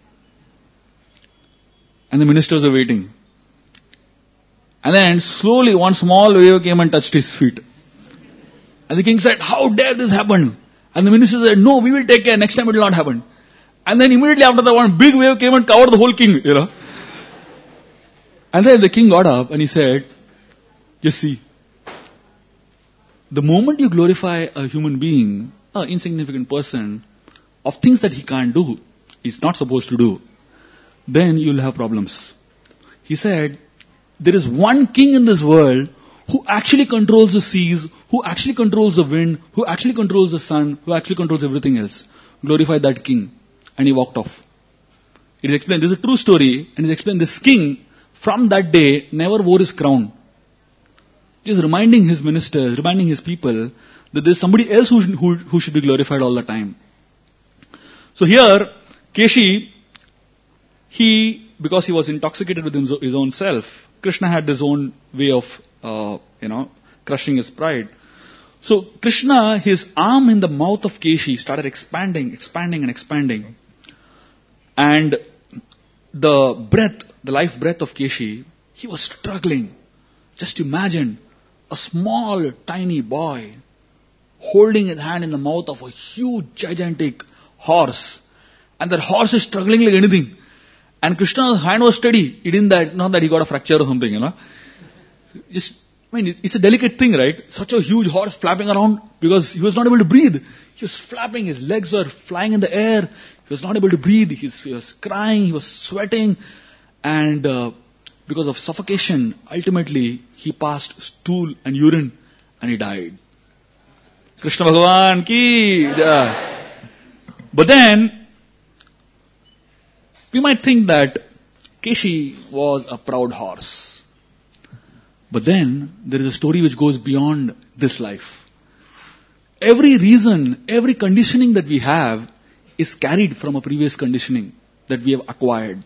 And the ministers were waiting. And then slowly one small wave came and touched his feet. And the king said, "How dare this happen?" And the minister said, "No, we will take care. Next time it will not happen." And then immediately after that, one big wave came and covered the whole king, you know. And then the king got up and he said, "Just see. The moment you glorify a human being, an insignificant person, of things that he can't do, he's not supposed to do, then you'll have problems." He said, there is one king in this world who actually controls the seas, who actually controls the wind, who actually controls the sun, who actually controls everything else. Glorify that king. And he walked off. It is explained, this is a true story, and it is explained this king, from that day, never wore his crown. Just reminding his ministers, reminding his people, that there is somebody else who, who, who should be glorified all the time. So here, Keshi, he, because he was intoxicated with his own self, Krishna had his own way of, uh, you know, crushing his pride. So Krishna, his arm in the mouth of Keshi started expanding, expanding and expanding. And the breath, the life breath of Keshi, he was struggling. Just imagine a small, tiny boy holding his hand in the mouth of a huge, gigantic horse. And that horse is struggling like anything. And Krishna's hand was steady. It didn't that, not that he got a fracture or something, you know. Just, I mean, it's a delicate thing, right? Such a huge horse flapping around because he was not able to breathe. He was flapping, his legs were flying in the air. He was not able to breathe. He was, he was crying, he was sweating. And uh, because of suffocation, ultimately, he passed stool and urine and he died. Krishna Bhagavan ki jai. But then, we might think that Keshi was a proud horse. But then, there is a story which goes beyond this life. Every reason, every conditioning that we have is carried from a previous conditioning that we have acquired.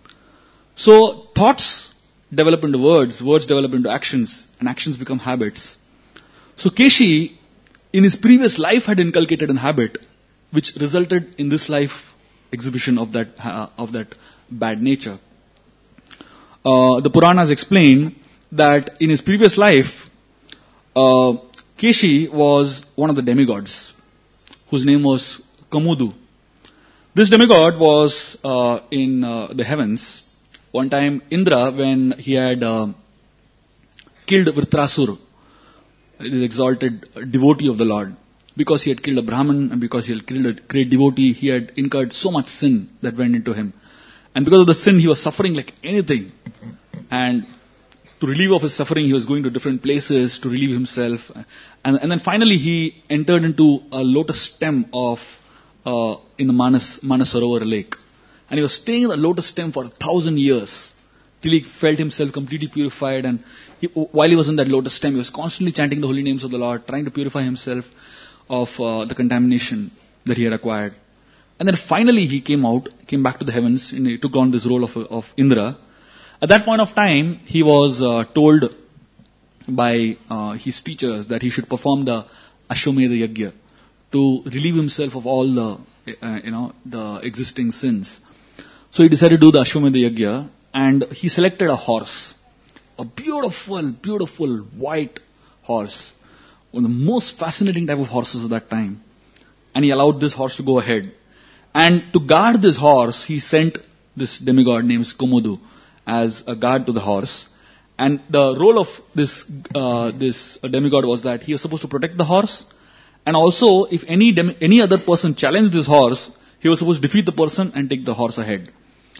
So, thoughts develop into words, words develop into actions, and actions become habits. So, Keshi, in his previous life, had inculcated an habit which resulted in this life exhibition of that uh, of that bad nature. Uh, the Puranas explain that in his previous life, uh, Keshi was one of the demigods, whose name was Kamudu. This demigod was uh, in uh, the heavens. One time, Indra, when he had uh, killed Vritrasur, the exalted devotee of the Lord, because he had killed a Brahmin and because he had killed a great devotee, he had incurred so much sin that went into him. And because of the sin, he was suffering like anything. And to relieve of his suffering, he was going to different places to relieve himself. And, and then finally, he entered into a lotus stem of uh, in the Manas, Manasarovar lake. And he was staying in the lotus stem for a thousand years till he felt himself completely purified. And he, while he was in that lotus stem, he was constantly chanting the holy names of the Lord, trying to purify himself of uh, the contamination that he had acquired. And then finally he came out, came back to the heavens, and he took on this role of, of Indra. At that point of time, he was uh, told by uh, his teachers that he should perform the Ashwamedha Yajna to relieve himself of all the, uh, you know, the existing sins. So he decided to do the Ashwamedha Yajna, and he selected a horse, a beautiful, beautiful white horse, one of the most fascinating type of horses of that time. And he allowed this horse to go ahead. And to guard this horse, he sent this demigod named Kamudu as a guard to the horse. And the role of this uh, this demigod was that he was supposed to protect the horse. And also, if any dem- any other person challenged this horse, he was supposed to defeat the person and take the horse ahead.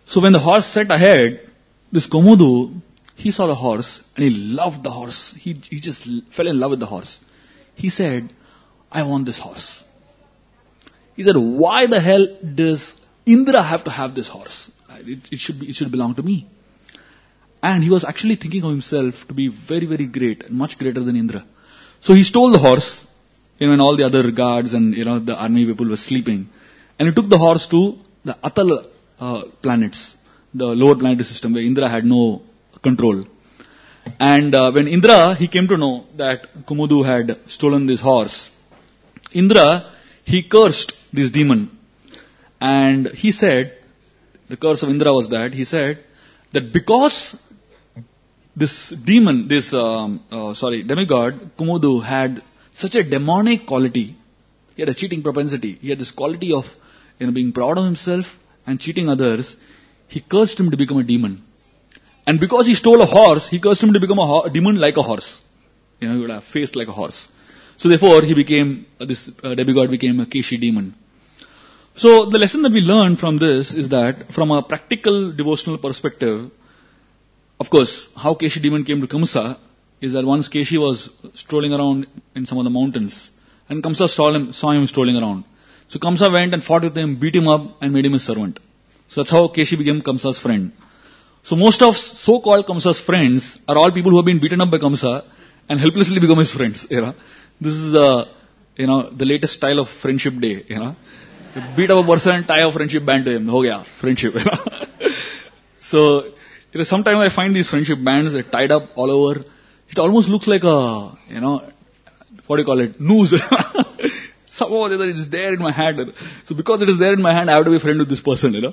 So when the horse set ahead, this Komodu, he saw the horse and he loved the horse. He, he just fell in love with the horse. He said, I want this horse. He said, why the hell does Indra have to have this horse? It, it should be, it should belong to me. And he was actually thinking of himself to be very, very great, much greater than Indra. So he stole the horse, you know, when all the other guards and, you know, the army people were sleeping. And he took the horse to the Atal uh, planets, the lower planetary system where Indra had no control. And uh, when Indra, he came to know that Komodu had stolen this horse, Indra, he cursed this demon. And he said, the curse of Indra was that, he said, that because this demon, this, um, uh, sorry, demigod, Komodu had such a demonic quality, he had a cheating propensity, he had this quality of, you know, being proud of himself and cheating others, he cursed him to become a demon. And because he stole a horse, he cursed him to become a ho- demon like a horse. You know, he would have faced like a horse. So therefore, he became, uh, this uh, demigod became a Keshi demon. So the lesson that we learn from this is that from a practical devotional perspective, of course, how Keshi demon came to Kamsa is that once Keshi was strolling around in some of the mountains and Kamsa saw him, saw him strolling around. So Kamsa went and fought with him, beat him up and made him his servant. So that's how Keshi became Kamsa's friend. So most of so-called Kamsa's friends are all people who have been beaten up by Kamsa and helplessly become his friends. You know, this is the, you know, the latest style of friendship day. You know, you beat up a person, tie a friendship band to him. Ho gaya, friendship. You know? So you know, sometimes I find these friendship bands that tied up all over. It almost looks like a, you know, what do you call it, noose. Somehow or other, it is there in my hand. So because it is there in my hand, I have to be a friend with this person. You know.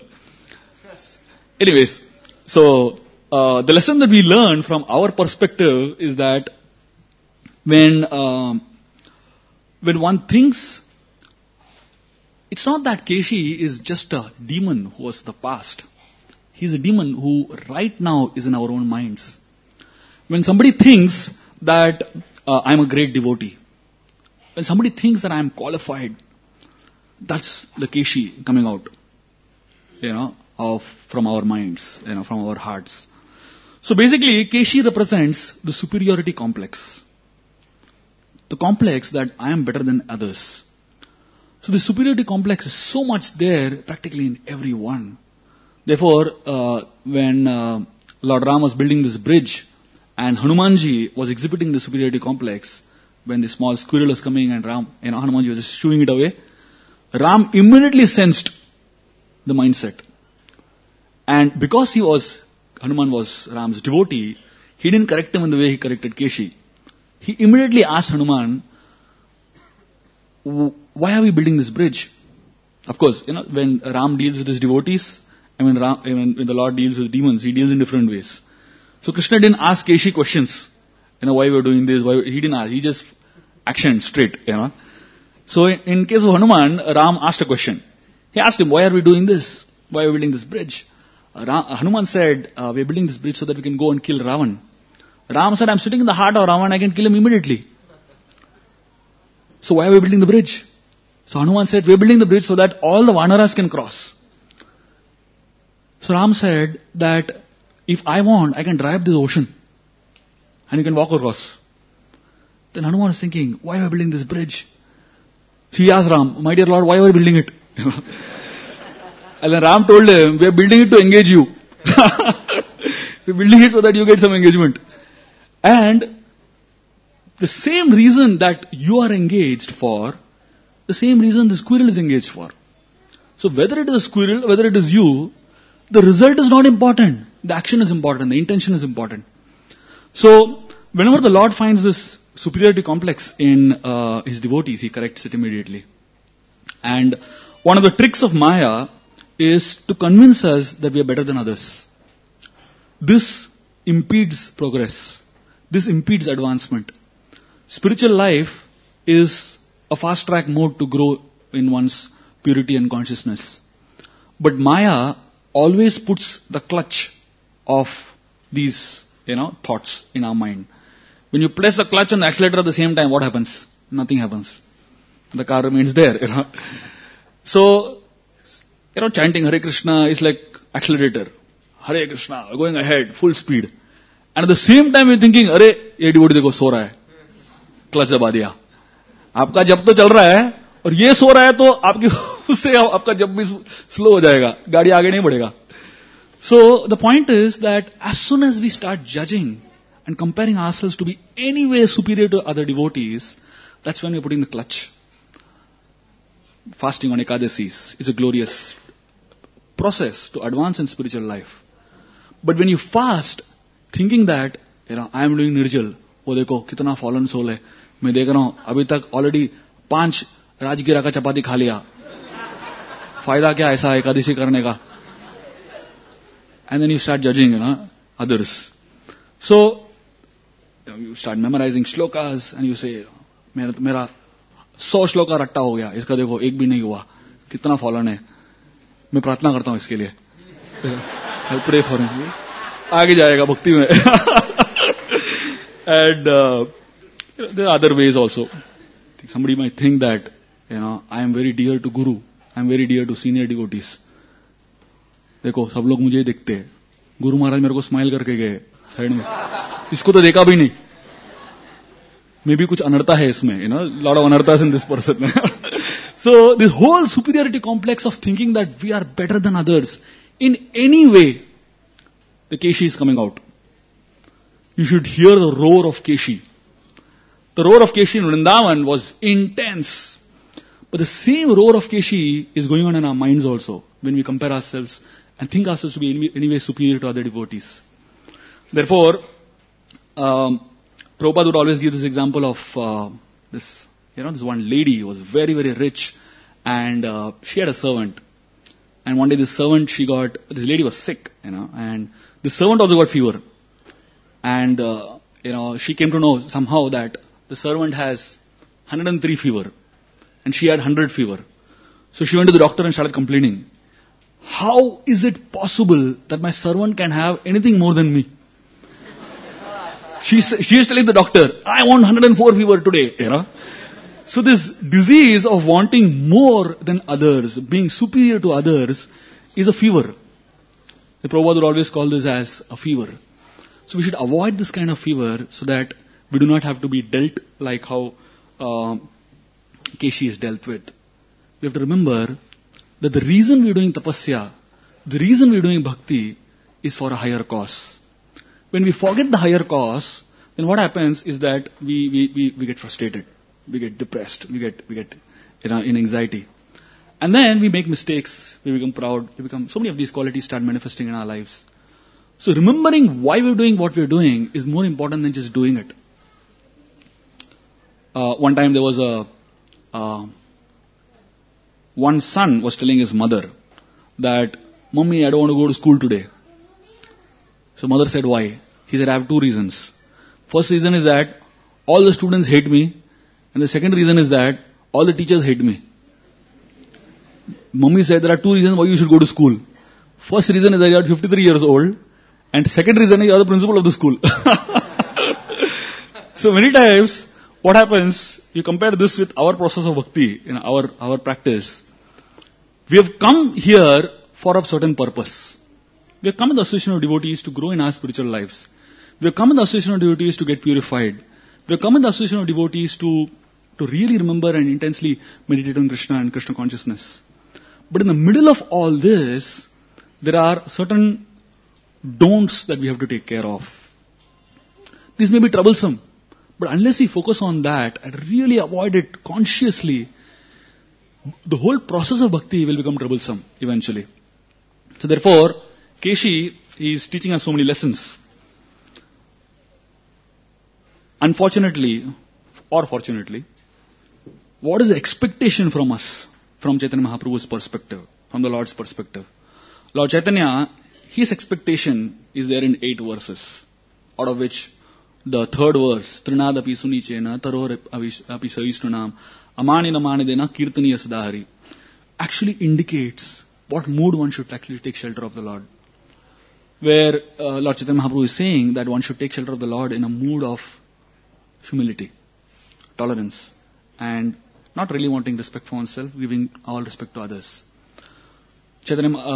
Anyways. So, uh, the lesson that we learn from our perspective is that when, um, when one thinks, it's not that Keshi is just a demon who was the past. He's a demon who right now is in our own minds. When somebody thinks that uh, I'm a great devotee, when somebody thinks that I'm qualified, that's the Keshi coming out, you know, of from our minds, you know, from our hearts. So basically, Keshi represents the superiority complex. The complex that I am better than others. So the superiority complex is so much there practically in everyone. Therefore, uh, when uh, Lord Ram was building this bridge and Hanumanji was exhibiting the superiority complex, when the small squirrel was coming and Ram, you know, Hanumanji was just shooing it away, Ram immediately sensed the mindset. And because he was, Hanuman was Ram's devotee, he didn't correct him in the way he corrected Keshi. He immediately asked Hanuman, why are we building this bridge? Of course, you know, when Ram deals with his devotees, I mean, Ram, when the Lord deals with demons, he deals in different ways. So Krishna didn't ask Keshi questions, you know, why we're doing this, why, he didn't ask, he just actioned straight, you know. So in, in case of Hanuman, Ram asked a question. He asked him, why are we doing this? Why are we building this bridge? Uh, Ram, Hanuman said, uh, we're building this bridge so that we can go and kill Ravan. Ram said, I'm sitting in the heart of Ravan, I can kill him immediately. So why are we building the bridge? So Hanuman said, we're building the bridge so that all the Vanaras can cross. So Ram said that if I want, I can dry up this ocean and you can walk across. Then Hanuman was thinking, why are we building this bridge? So he asked Ram, my dear Lord, why are we building it? And then Ram told him, we are building it to engage you. We are building it so that you get some engagement. And the same reason that you are engaged for, the same reason the squirrel is engaged for. So whether it is a squirrel, whether it is you, the result is not important. The action is important. The intention is important. So whenever the Lord finds this superiority complex in uh, his devotees, he corrects it immediately. And one of the tricks of Maya is to convince us that we are better than others. This impedes progress. This impedes advancement. Spiritual life is a fast track mode to grow in one's purity and consciousness. But Maya always puts the clutch of these, you know, thoughts in our mind. When you press the clutch and the accelerator at the same time, what happens? Nothing happens. The car remains there, you know. So, you know, chanting Hare Krishna is like accelerator, Hare Krishna, going ahead, full speed. And at the same time you're thinking, अरे ये devotee देखो सो रहा है, clutch दबा दिया. आपका जब तो चल रहा है और ये सो रहा है तो आपकी उससे आपका जब भी स्लो हो जाएगा, गाड़ी आगे नहीं बढ़ेगा. So the point is that as soon as we start judging and comparing ourselves to be any way superior to other devotees, that's when we're putting the clutch. Fasting on Ekadasis is a glorious process to advance in spiritual life. But when you fast, thinking that, you know, I am doing Nirjal, वो देखो कितना fallen soul है, मैं देख रहा हूँ अभी तक already पांच राजगिरा का चपाती खा लिया, फायदा क्या ऐसा एकादशी करने का? And then you start judging, you know, others. So, you know, you start memorizing shlokas and you say, मेरा मेरा सौ श्लोका रट्टा हो गया, इसका देखो एक भी नहीं हुआ, कितना फॉलन है. मैं प्रार्थना करता हूँ इसके लिए. I pray for him. आगे जाएगा भक्ति में. And uh, there are other ways also. Somebody might think that, you know, I am very dear to Guru. I am very dear to senior devotees. देखो सब लोग मुझे ही देखते हैं. गुरु महाराज मेरे को स्माइल करके गए साइड में, इसको तो देखा भी नहीं. मे बी कुछ अनर्था है इसमें, यू नो, लॉट ऑफ अनर्थास in this person. So this whole superiority complex of thinking that we are better than others in any way, the केशी is coming out. You should hear the roar of Keshi. The roar of Keshi in Vrindavan was intense. But the same roar of Keshi is going on in our minds also when we compare ourselves and think ourselves to be any, any way superior to other devotees. Therefore, um, Prabhupada would always give this example of uh, this, you know, this one lady who was very, very rich and uh, she had a servant. And one day this servant, she got, this lady was sick, you know, and the servant also got fever. And, uh, you know, she came to know somehow that the servant has one hundred three fever and she had one hundred fever. So she went to the doctor and started complaining. How is it possible that my servant can have anything more than me? She, she is telling the doctor, I want one hundred four fever today, you know. So this disease of wanting more than others, being superior to others, is a fever. The Prabhupada would always call this as a fever. So we should avoid this kind of fever so that we do not have to be dealt like how uh, Keshi is dealt with. We have to remember that the reason we are doing tapasya, the reason we are doing bhakti is for a higher cause. When we forget the higher cause, then what happens is that we, we, we, we get frustrated, we get depressed, we get, we get you know, in anxiety. And then we make mistakes, we become proud, we become, so many of these qualities start manifesting in our lives. So remembering why we're doing what we're doing is more important than just doing it. Uh, one time there was a, uh, one son was telling his mother that, Mummy, I don't want to go to school today. So mother said, why? He said, I have two reasons. First reason is that all the students hate me. And the second reason is that all the teachers hate me. Mummy said, there are two reasons why you should go to school. First reason is that you are fifty-three years old. And second reason is you are the principal of the school. So many times, what happens, you compare this with our process of bhakti, in our, our practice. We have come here for a certain purpose. We have come in the association of devotees to grow in our spiritual lives. We have come in the association of devotees to get purified. We have come in the association of devotees to, to really remember and intensely meditate on Krishna and Krishna consciousness. But in the middle of all this, there are certain don'ts that we have to take care of. These may be troublesome, but unless we focus on that and really avoid it consciously, the whole process of bhakti will become troublesome eventually. So therefore, Keshi is teaching us so many lessons. Unfortunately, or fortunately, what is the expectation from us, from Chaitanya Mahaprabhu's perspective, from the Lord's perspective? Lord Chaitanya, his expectation is there in eight verses, out of which the third verse, Trinadapi Sunichena, Taror api Savishnunam, Amanina Manidena, Kirtaniya Sadahari, actually indicates what mood one should actually take shelter of the Lord. Where uh, Lord Chaitanya Mahaprabhu is saying that one should take shelter of the Lord in a mood of humility, tolerance, and not really wanting respect for oneself, giving all respect to others. Chaitanya, uh,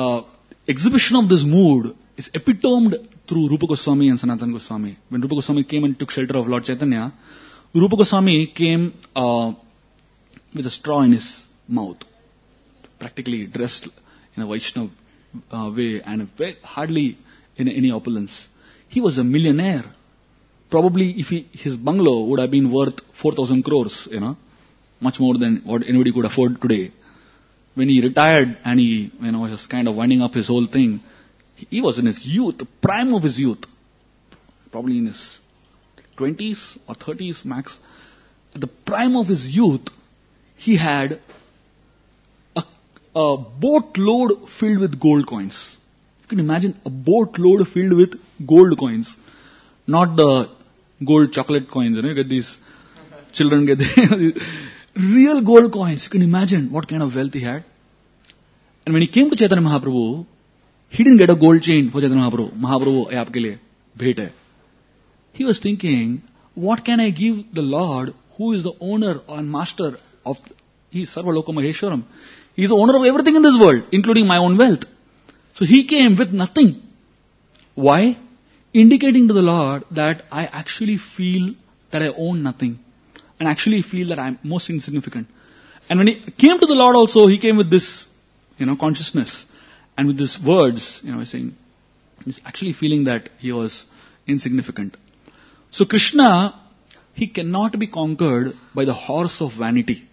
exhibition of this mood is epitomed through Rupa Goswami and Sanatana Goswami. When Rupa Goswami came and took shelter of Lord Chaitanya, Rupa Goswami came uh, with a straw in his mouth, practically dressed in a Vaishnava uh, way and very, hardly in any opulence. He was a millionaire. Probably if he, his bungalow would have been worth four thousand crores, you know, much more than what anybody could afford today. When he retired and he, you know, was kind of winding up his whole thing, he was in his youth, the prime of his youth, probably in his twenties or thirties max. At the prime of his youth, he had a, a boatload filled with gold coins. You can imagine a boatload filled with gold coins. Not the gold chocolate coins, you know, you get these, children get these, real gold coins. You can imagine what kind of wealth he had. And when he came to Chaitanya Mahaprabhu, he didn't get a gold chain for Chaitanya Mahaprabhu. Mahaprabhu, ye aapke liye, bhet hai. He was thinking, what can I give the Lord who is the owner and master of, he is Sarva Loka Maheshwaram. He is the owner of everything in this world, including my own wealth. So he came with nothing. Why? Indicating to the Lord that I actually feel that I own nothing. And actually feel that I am most insignificant. And when he came to the Lord also, he came with this, you know, consciousness. And with these words, you know, he's saying, he's actually feeling that he was insignificant. So Krishna, he cannot be conquered by the horse of vanity.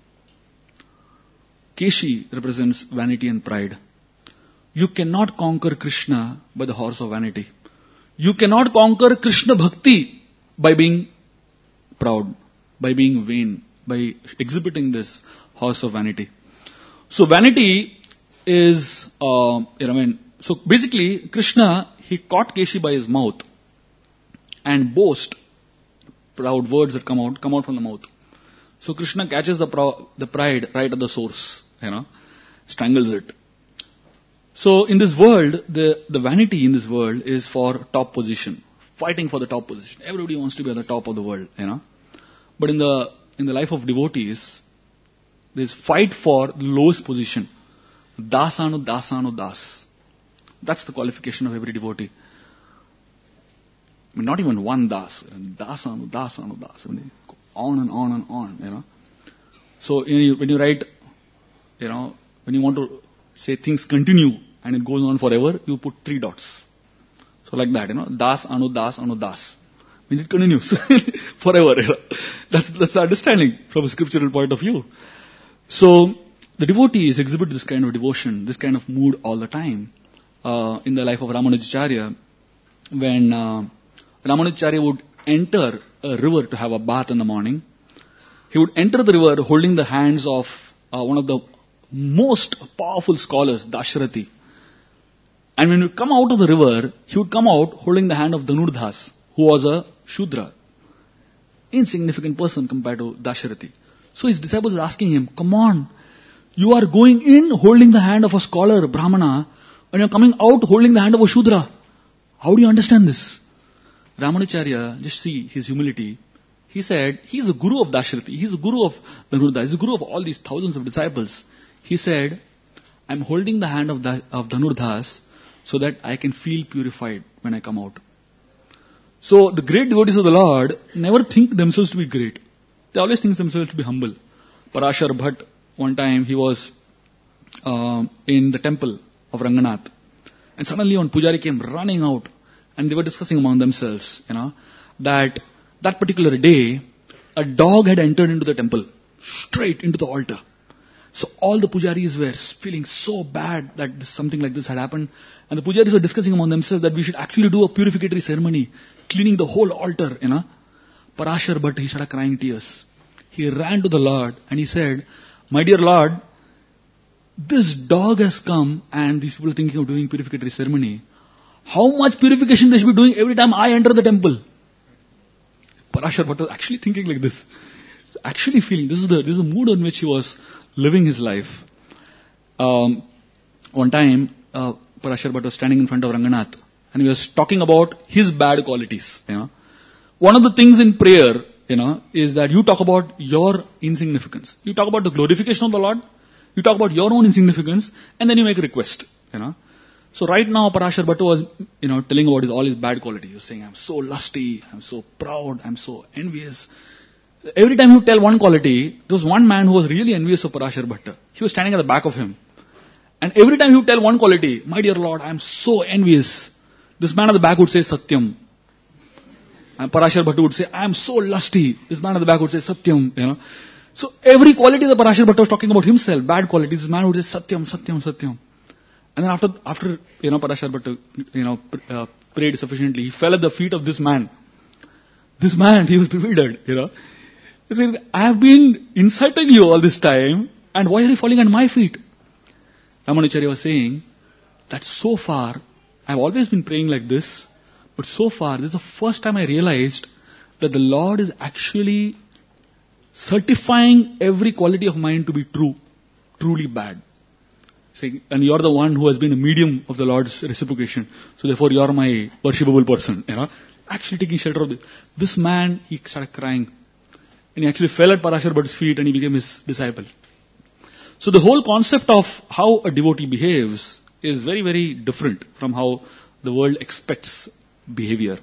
Keshi represents vanity and pride. You cannot conquer Krishna by the horse of vanity. You cannot conquer Krishna Bhakti by being proud, by being vain, by exhibiting this horse of vanity. So vanity is, uh, you know, I mean, so basically Krishna, he caught Keshi by his mouth and boast, proud words that come out, come out from the mouth. So Krishna catches the, prou- the pride right at the source, you know, strangles it. So in this world, the, the vanity in this world is for top position, fighting for the top position. Everybody wants to be at the top of the world, you know. But in the in the life of devotees, there's fight for the lowest position. Dasanu, dasanu, das. That's the qualification of every devotee. I mean, not even one das. Dasanu, dasanu, das. I mean, on and on and on, you know. So you know, when you write, you know, when you want to say things continue and it goes on forever, you put three dots. So like that, you know, das, anu, das, anu, das. I mean, it continues forever. You know? That's that's the understanding from a scriptural point of view. So the devotees exhibit this kind of devotion, this kind of mood all the time. Uh, in the life of Ramanujacharya, when uh, Ramanujacharya would enter a river to have a bath in the morning, he would enter the river holding the hands of uh, one of the most powerful scholars, Dasharati. And when he would come out of the river, he would come out holding the hand of Dhanurdhas, who was a Shudra, insignificant person compared to Dasharati. So his disciples were asking him, come on, you are going in holding the hand of a scholar, Brahmana, and you are coming out holding the hand of a Shudra. How do you understand this? Ramanujacharya, just see his humility. He said, he is the guru of Dasharati, he is the guru of Dhanurdhas, he is the guru of all these thousands of disciples. He said, I am holding the hand of, the, of Dhanurdhas so that I can feel purified when I come out. So the great devotees of the Lord never think themselves to be great. They always think themselves to be humble. Parashar Bhatt, one time he was uh, in the temple of Ranganath. And suddenly one Pujari came running out and they were discussing among themselves, you know, that that particular day, a dog had entered into the temple, straight into the altar. So all the pujaris were feeling so bad that this, something like this had happened. And the pujaris were discussing among themselves that we should actually do a purificatory ceremony, cleaning the whole altar, you know. Parashar Bhatt, he started crying tears. He ran to the Lord and he said, my dear Lord, this dog has come and these people are thinking of doing purificatory ceremony. How much purification they should be doing every time I enter the temple? Parashar Bhatt was actually thinking like this. Actually feeling, this is the, this is the mood in which he was living his life. Um, one time, uh, Parashar Bhatt was standing in front of Ranganath and he was talking about his bad qualities. You know, one of the things in prayer, you know, is that you talk about your insignificance. You talk about the glorification of the Lord. You talk about your own insignificance, and then you make a request. You know, So right now Parashar Bhattu was, you know, telling about his, all his bad qualities. He was saying, I'm so lusty, I'm so proud, I'm so envious. Every time he would tell one quality, there was one man who was really envious of Parashar Bhatta. He was standing at the back of him. And every time he would tell one quality, my dear Lord, I am so envious. This man at the back would say Satyam. And Parashar Bhatta would say, I am so lusty. This man at the back would say Satyam, you know. So every quality that Parashar Bhatta was talking about himself, bad qualities, this man would say Satyam, Satyam, Satyam. And then after, after you know, Parashar Bhatta, you know, uh, prayed sufficiently, he fell at the feet of this man. This man, he was bewildered, you know. He said, I have been insulting you all this time, and why are you falling at my feet? Ramanujacharya was saying that so far, I've always been praying like this, but so far, this is the first time I realized that the Lord is actually certifying every quality of mine to be true, truly bad. Saying, and you're the one who has been a medium of the Lord's reciprocation, so therefore you're my worshipable person, you know. Actually taking shelter of this. This man, he started crying. And he actually fell at Parashar Bhatta's feet and he became his disciple. So the whole concept of how a devotee behaves is very, very different from how the world expects behavior.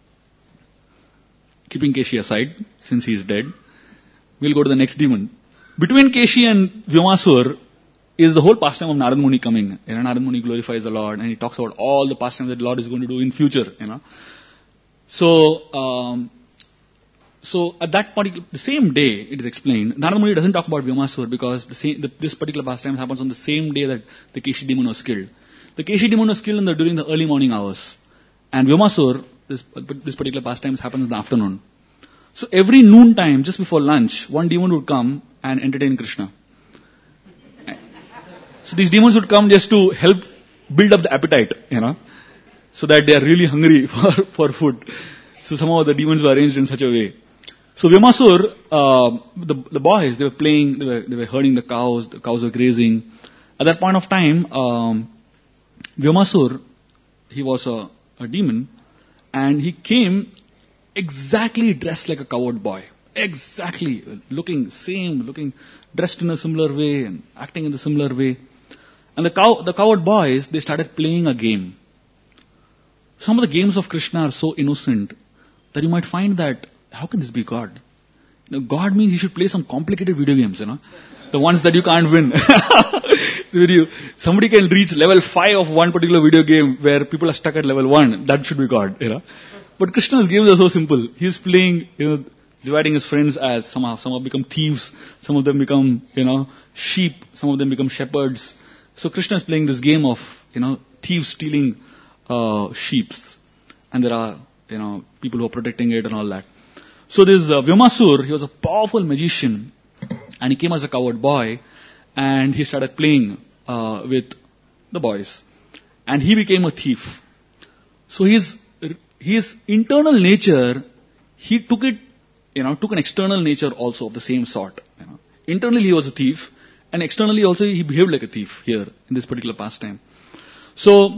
Keeping Keshi aside, since he is dead, we'll go to the next demon. Between Keshi and Vyomasur is the whole pastime of Narad Muni coming. You know, Narad Muni glorifies the Lord and he talks about all the pastimes that the Lord is going to do in future, you know. So, um, So at that particular, the same day, it is explained, Narada Muni doesn't talk about Vyomasur because the same, the, this particular pastime happens on the same day that the Keshi demon was killed. The Keshi demon was killed in the, during the early morning hours. And Vyomasur, this, this particular pastime happens in the afternoon. So every noon time, just before lunch, one demon would come and entertain Krishna. So these demons would come just to help build up the appetite, you know, so that they are really hungry for, for food. So somehow the demons were arranged in such a way. So Vyomasur, uh, the, the boys, they were playing, they were, they were herding the cows, the cows were grazing. At that point of time, um, Vyomasur, he was a, a demon, and he came exactly dressed like a coward boy. Exactly, looking same, looking dressed in a similar way and acting in a similar way. And the cow, the coward boys, they started playing a game. Some of the games of Krishna are so innocent that you might find that, how can this be God? You know, God means you should play some complicated video games, you know. The ones that you can't win. you, somebody can reach level five of one particular video game where people are stuck at level one. That should be God, you know. But Krishna's games are so simple. He's playing, you know, dividing his friends as somehow, some have become thieves, some of them become, you know, sheep, some of them become shepherds. So Krishna is playing this game of, you know, thieves stealing uh, sheeps. And there are, you know, people who are protecting it and all that. So this uh, Vyomasur, he was a powerful magician, and he came as a coward boy, and he started playing uh, with the boys, and he became a thief. So his his internal nature, he took it, you know, took an external nature also of the same sort. You know, internally he was a thief, and externally also he behaved like a thief here in this particular pastime. So,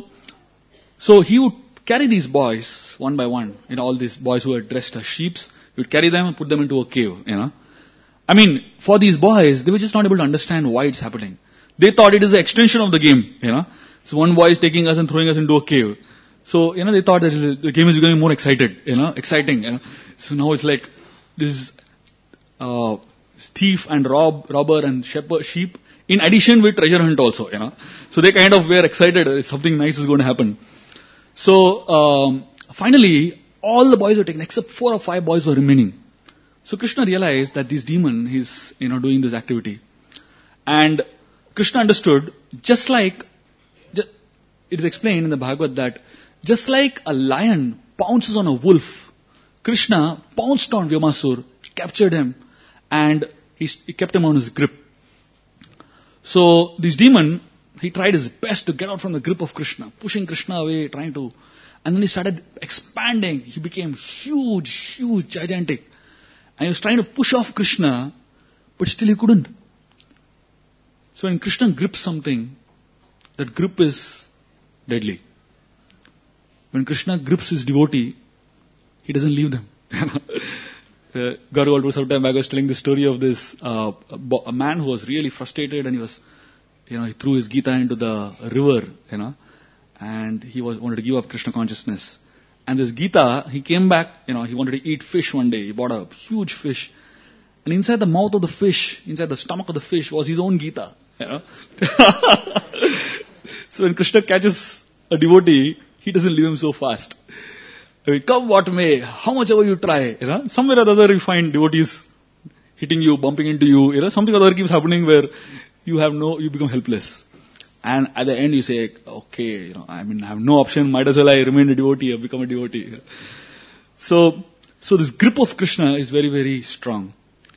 so he would carry these boys one by one, you know, all these boys who were dressed as sheep. He would carry them and put them into a cave, you know. I mean, for these boys, they were just not able to understand why it's happening. They thought it is the extension of the game, you know. So one boy is taking us and throwing us into a cave. So, you know, they thought that the game is becoming more excited, you know, exciting, you know. So now it's like this uh, thief and rob, robber and shepherd, sheep, in addition with treasure hunt also, you know. So they kind of were excited that something nice is going to happen. So, um, finally, all the boys were taken, except four or five boys were remaining. So Krishna realized that this demon is, you know, doing this activity. And Krishna understood, just like, it is explained in the Bhagavad that, just like a lion pounces on a wolf, Krishna pounced on Vyomasur, captured him, and he, he kept him on his grip. So this demon, he tried his best to get out from the grip of Krishna, pushing Krishna away, trying to, and then he started expanding. He became huge, huge, gigantic. And he was trying to push off Krishna, but still he couldn't. So when Krishna grips something, that grip is deadly. When Krishna grips his devotee, he doesn't leave them. uh, Garu some time back was telling the story of this uh, a, a man who was really frustrated, and he was, you know, he threw his Gita into the river, you know, and he was wanted to give up Krishna consciousness. And this Gita, he came back, you know, he wanted to eat fish one day. He bought a huge fish. And inside the mouth of the fish, inside the stomach of the fish was his own Gita. You know? So when Krishna catches a devotee, he doesn't leave him so fast. I mean, come what may, how much ever you try, you know, somewhere or other you find devotees hitting you, bumping into you, you know, something or other keeps happening where you have no, you become helpless. And at the end you say, okay, you know, I mean, I have no option, might as well I remain a devotee or become a devotee. So, so this grip of Krishna is very, very strong.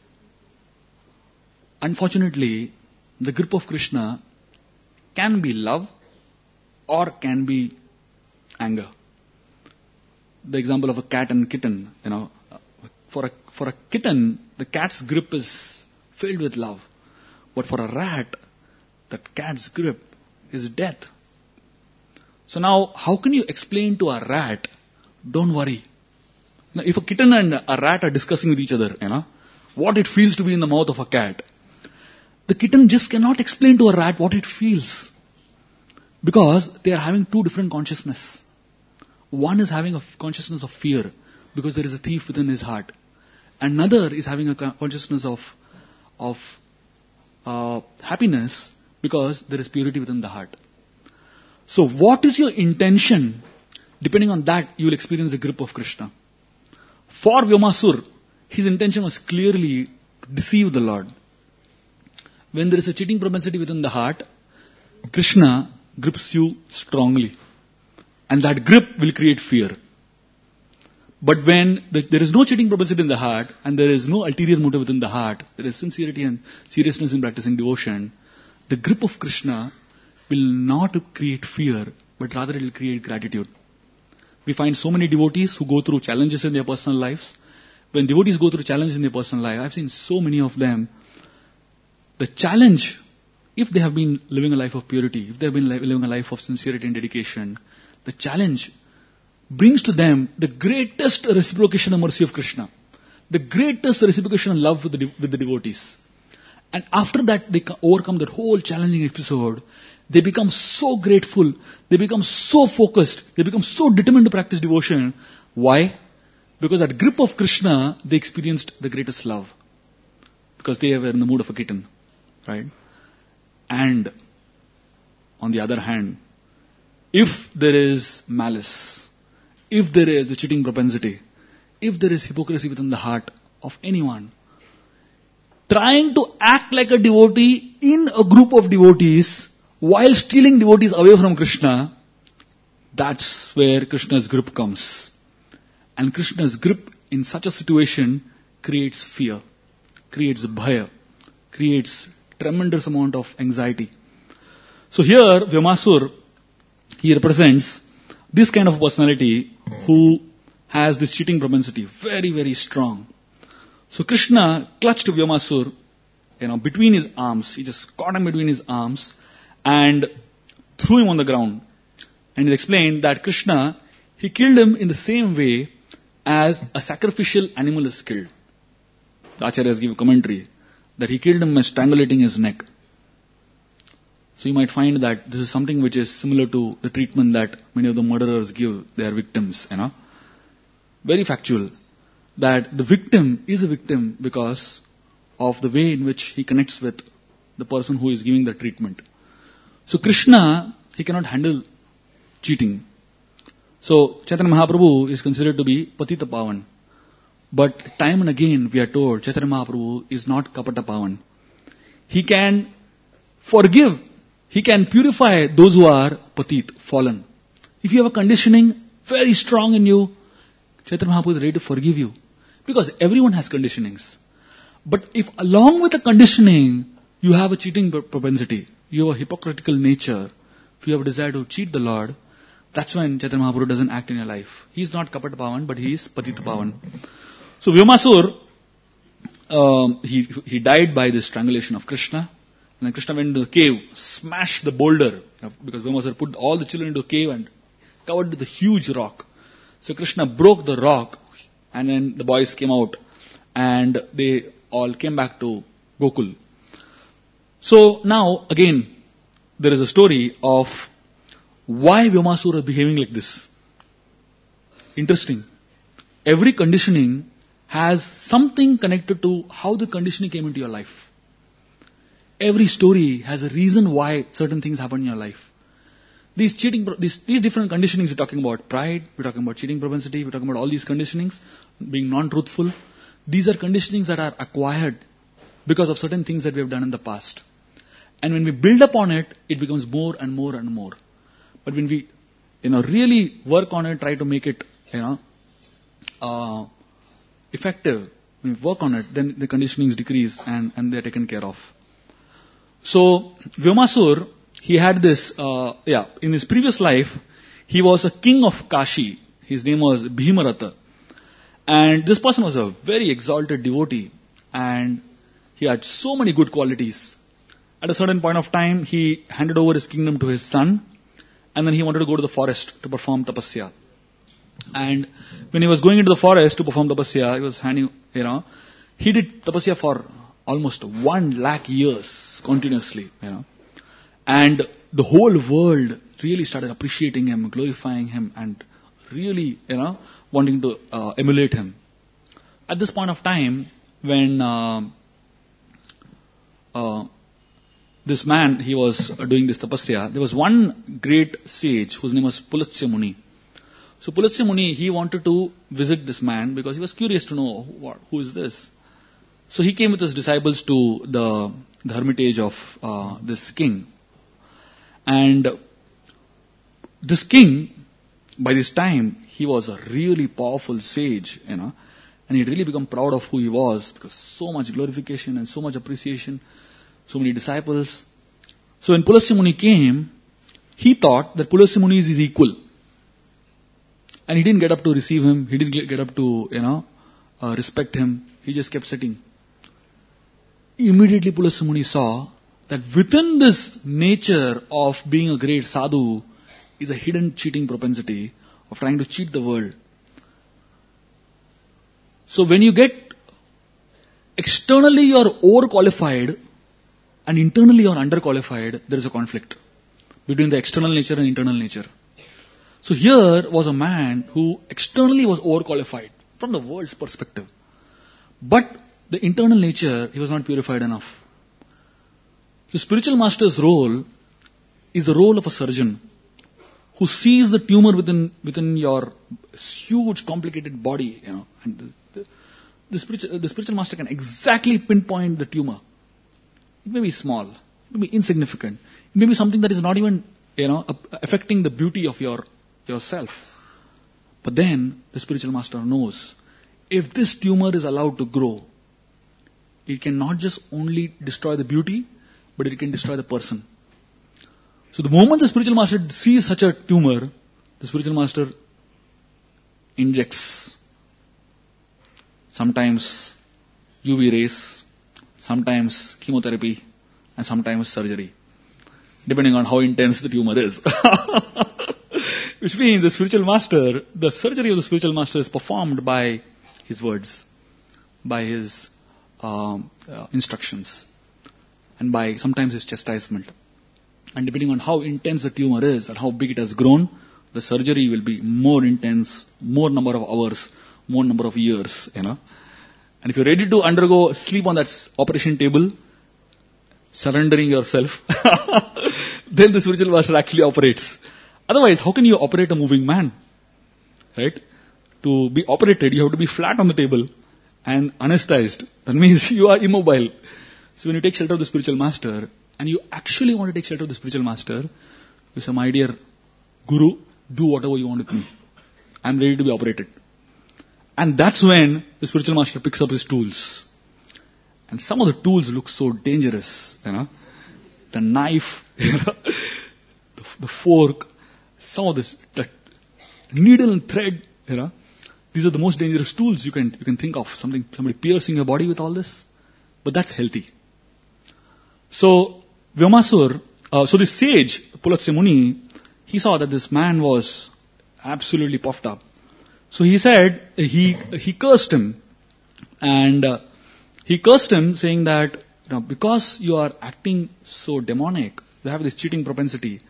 Unfortunately, the grip of Krishna can be love or can be anger. The example of a cat and kitten, you know, for a, for a kitten, the cat's grip is filled with love. But for a rat, that cat's grip is death. So now, how can you explain to a rat, don't worry? Now, if a kitten and a rat are discussing with each other, you know, what it feels to be in the mouth of a cat, the kitten just cannot explain to a rat what it feels. Because they are having two different consciousness. One is having a consciousness of fear, because there is a thief within his heart. Another is having a consciousness of, of uh, happiness, because there is purity within the heart. So what is your intention? Depending on that, you will experience the grip of Krishna. For Vyomasur, his intention was clearly to deceive the Lord. When there is a cheating propensity within the heart, Krishna grips you strongly. And that grip will create fear. But when the, there is no cheating propensity in the heart, and there is no ulterior motive within the heart, there is sincerity and seriousness in practicing devotion, the grip of Krishna will not create fear, but rather it will create gratitude. We find so many devotees who go through challenges in their personal lives. When devotees go through challenges in their personal life, I've seen so many of them. The challenge, if they have been living a life of purity, if they have been living a life of sincerity and dedication, the challenge brings to them the greatest reciprocation of mercy of Krishna, the greatest reciprocation of love with the, with the devotees. And after that, they overcome that whole challenging episode. They become so grateful. They become so focused. They become so determined to practice devotion. Why? Because at grip of Krishna, they experienced the greatest love. Because they were in the mood of a kitten. Right? And on the other hand, if there is malice, if there is the cheating propensity, if there is hypocrisy within the heart of anyone, trying to act like a devotee in a group of devotees while stealing devotees away from Krishna, that's where Krishna's grip comes. And Krishna's grip in such a situation creates fear, creates bhaya, creates tremendous amount of anxiety. So here, Vyomasur, he represents this kind of personality who has this cheating propensity, very, very strong. So Krishna clutched Vyomasur, you know, between his arms. He just caught him between his arms and threw him on the ground. And he explained that Krishna, he killed him in the same way as a sacrificial animal is killed. The Acharyas give a commentary that he killed him by strangulating his neck. So you might find that this is something which is similar to the treatment that many of the murderers give their victims, you know. Very factual. That the victim is a victim because of the way in which he connects with the person who is giving the treatment. So Krishna, he cannot handle cheating. So Chaitanya Mahaprabhu is considered to be Patita Pavan. But time and again we are told Chaitanya Mahaprabhu is not Kapata Pavan. He can forgive, he can purify those who are Patit, fallen. If you have a conditioning very strong in you, Chaitanya Mahaprabhu is ready to forgive you. Because everyone has conditionings. But if along with the conditioning, you have a cheating propensity, you have a hypocritical nature, if you have a desire to cheat the Lord, that's when Chaitanya Mahaprabhu doesn't act in your life. He is not Kapata Pavan, but he is Patita Pavan. So Vyomasur, um, he, he died by the strangulation of Krishna. And then Krishna went into the cave, smashed the boulder, because Vyomasur put all the children into a cave and covered with a huge rock. So Krishna broke the rock, and then the boys came out, and they all came back to Gokul. So now, again, there is a story of why Vyomasura is behaving like this. Interesting. Every conditioning has something connected to how the conditioning came into your life. Every story has a reason why certain things happen in your life. These cheating, these, these different conditionings, we're talking about pride, we're talking about cheating propensity, we're talking about all these conditionings, being non-truthful. These are conditionings that are acquired because of certain things that we have done in the past. And when we build upon it, it becomes more and more and more. But when we, you know, really work on it, try to make it, you know, uh, effective, when we work on it, then the conditionings decrease and, and they're taken care of. So, Vyomasur, he had this, uh, yeah, in his previous life, he was a king of Kashi. His name was Bhimarata. And this person was a very exalted devotee. And he had so many good qualities. At a certain point of time, he handed over his kingdom to his son. And then he wanted to go to the forest to perform tapasya. And when he was going into the forest to perform tapasya, he was handing, you know, he did tapasya for almost one lakh years continuously, you know. And the whole world really started appreciating him, glorifying him, and really, you know, wanting to uh, emulate him. At this point of time, when uh, uh, this man, he was uh, doing this tapasya, there was one great sage whose name was Pulatsya Muni. So Pulatsya Muni, he wanted to visit this man because he was curious to know who, who is this. So he came with his disciples to the, the hermitage of uh, this king. And this king, by this time, he was a really powerful sage, you know, and he'd really become proud of who he was because so much glorification and so much appreciation, so many disciples. So when Pulatsya Muni came, he thought that Pulatsya Muni is his equal. And he didn't get up to receive him, he didn't get up to, you know, uh, respect him, he just kept sitting. Immediately Pulatsya Muni saw that within this nature of being a great sadhu is a hidden cheating propensity of trying to cheat the world. So when you get externally you are overqualified and internally you are underqualified, there is a conflict between the external nature and internal nature. So here was a man who externally was overqualified from the world's perspective. But the internal nature, he was not purified enough. The spiritual master's role is the role of a surgeon who sees the tumor within within your huge, complicated body, you know. And the, the, the, spiritual, the spiritual master can exactly pinpoint the tumor. It may be small, it may be insignificant, it may be something that is not even, you know, affecting the beauty of your yourself. But then the spiritual master knows if this tumor is allowed to grow, it can not just only destroy the beauty, but it can destroy the person. So the moment the spiritual master sees such a tumor, the spiritual master injects sometimes U V rays, sometimes chemotherapy, and sometimes surgery, depending on how intense the tumor is. Which means the spiritual master, the surgery of the spiritual master is performed by his words, by his um, uh, instructions, and by sometimes his chastisement. And depending on how intense the tumor is and how big it has grown, the surgery will be more intense, more number of hours, more number of years, you know. And if you're ready to undergo sleep on that operation table, surrendering yourself, then the spiritual master actually operates. Otherwise, how can you operate a moving man? Right? To be operated, you have to be flat on the table and anesthetized. That means you are immobile. So when you take shelter of the spiritual master, and you actually want to take shelter of the spiritual master, you say, my dear Guru, do whatever you want with me. I'm ready to be operated. And that's when the spiritual master picks up his tools. And some of the tools look so dangerous, you know. The knife, you know, the, the fork, some of this, the needle and thread, you know. These are the most dangerous tools you can you can think of. Something, somebody piercing your body with all this. But that's healthy. So, Vyomasur, uh, so this sage, Pulatsya Muni, he saw that this man was absolutely puffed up. So he said, he he cursed him. And uh, he cursed him saying that, you know, because you are acting so demonic, you have this cheating propensity,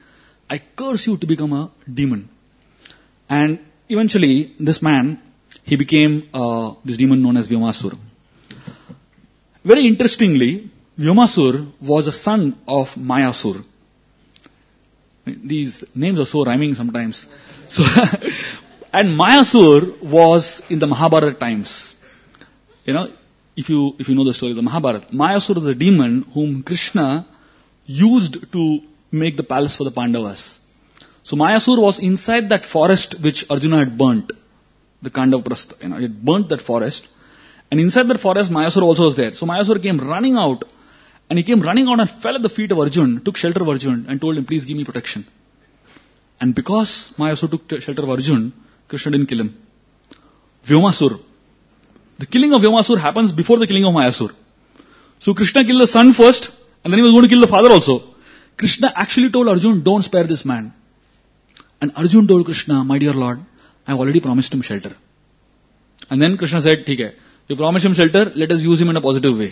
I curse you to become a demon. And eventually, this man, he became uh, this demon known as Vyomasur. Very interestingly, Vyomasur was a son of Mayasur. These names are so rhyming sometimes. So, and Mayasur was in the Mahabharata times. You know, if you if you know the story of the Mahabharata, Mayasur was a demon whom Krishna used to make the palace for the Pandavas. So Mayasur was inside that forest which Arjuna had burnt, the Kandav Prastha. You know, he had burnt that forest, and inside that forest, Mayasur also was there. So Mayasur came running out, and he came running out and fell at the feet of Arjuna, took shelter of Arjuna, and told him, "Please give me protection." And because Mayasur took shelter of Arjuna, Krishna didn't kill him. Vyomasur. The killing of Vyomasur happens before the killing of Mayasur. So Krishna killed the son first, and then he was going to kill the father also. Krishna actually told Arjuna, "Don't spare this man." And Arjuna told Krishna, "My dear Lord, I have already promised him shelter." And then Krishna said, "Theek hai, you promised him shelter, let us use him in a positive way."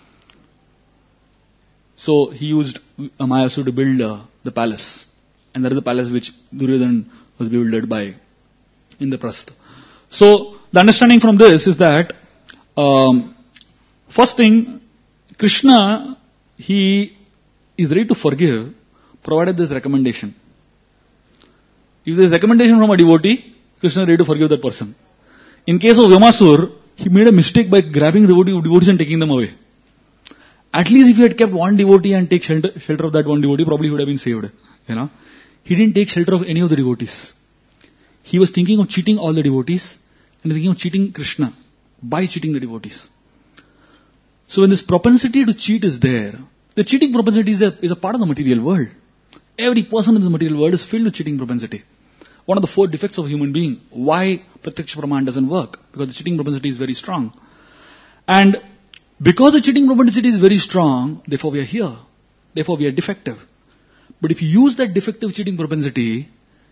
So he used Mayasur to build uh, the palace. And that is the palace which Duryodhana was bewildered by Indraprastha. So the understanding from this is that, um, first thing, Krishna, he is ready to forgive, provided this recommendation. If there is recommendation from a devotee, Krishna is ready to forgive that person. In case of Vyomasur, he made a mistake by grabbing devotee, devotees and taking them away. At least if he had kept one devotee and take shelter, shelter of that one devotee, probably he would have been saved. You know, he didn't take shelter of any of the devotees. He was thinking of cheating all the devotees and thinking of cheating Krishna by cheating the devotees. So when this propensity to cheat is there, the cheating propensity is a, is a part of the material world. Every person in this material world is filled with cheating propensity. One of the four defects of a human being. Why Pratyaksha Praman doesn't work? Because the cheating propensity is very strong. And because the cheating propensity is very strong, therefore we are here. Therefore we are defective. But if you use that defective cheating propensity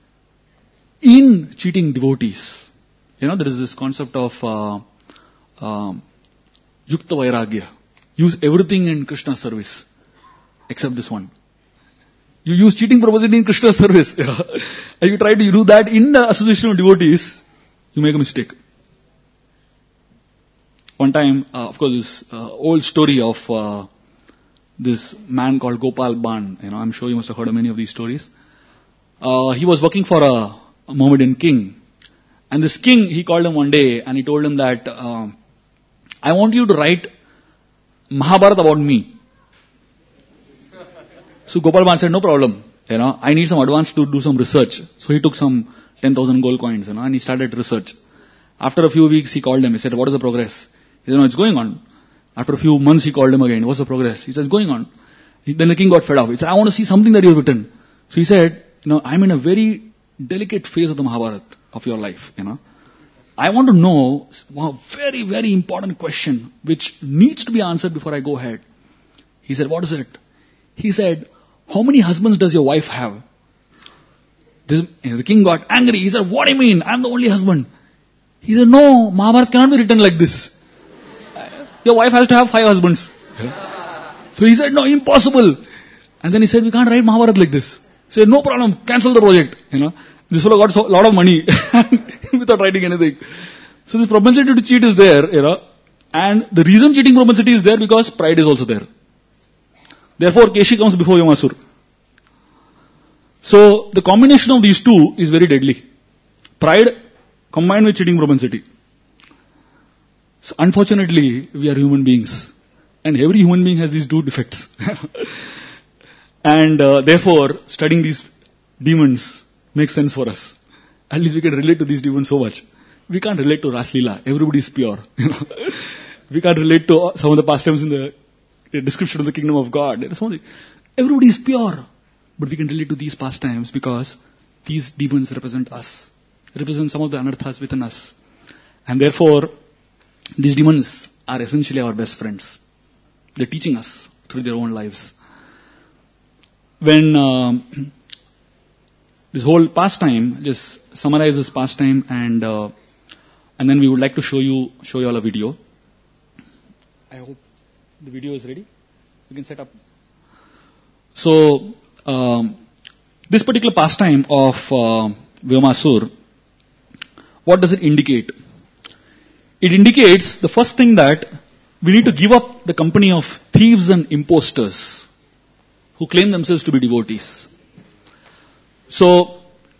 in cheating devotees, you know, there is this concept of uh, uh, Yukta Vairagya. Use everything in Krishna's service, except this one. You use cheating propensity in Krishna's service. Yeah. And you try to do that in the association of devotees, you make a mistake. One time, uh, of course, this uh, old story of uh, this man called Gopal Ban. You know, I'm sure you must have heard of many of these stories. Uh, he was working for a, a Mohammedan king. And this king, he called him one day and he told him that, uh, I want you to write Mahabharata about me. So Gopal Ban said, no problem. You know, I need some advance to do some research. So he took some ten thousand gold coins, you know, and he started research. After a few weeks, he called him. He said, what is the progress? He said, no, it's going on. After a few months, he called him again. What's the progress? He said, it's going on. He, then the king got fed up. He said, I want to see something that you have written. So he said, you know, I'm in a very delicate phase of the Mahabharata of your life, you know. I want to know a very, very important question which needs to be answered before I go ahead. He said, what is it? He said, how many husbands does your wife have? This, you know, the king got angry. He said, what do you mean? I'm the only husband. He said, no, Mahabharata cannot be written like this. Your wife has to have five husbands. So he said, no, impossible. And then he said, we can't write Mahabharata like this. He said, no problem, cancel the project. You know, this fellow got a lot of money without writing anything. So this propensity to cheat is there, you know. And the reason cheating propensity is there because pride is also there. Therefore, Keshi comes before Vyomasur. So the combination of these two is very deadly. Pride combined with cheating propensity. So unfortunately, we are human beings. And every human being has these two defects. And uh, therefore, studying these demons makes sense for us. At least we can relate to these demons so much. We can't relate to Ras Leela. Everybody is pure. You know? We can't relate to some of the pastimes in the description of the kingdom of God. Everybody is pure. But we can relate to these pastimes because these demons represent us. Represent some of the anarthas within us. And therefore, these demons are essentially our best friends. They're teaching us through their own lives. When uh, this whole pastime, just summarize this pastime and uh, and then we would like to show you show you all a video. I hope the video is ready. You can set up. So um, This particular pastime of uh, Vyomasur, what does it indicate? It indicates the first thing that we need to give up the company of thieves and impostors who claim themselves to be devotees. So,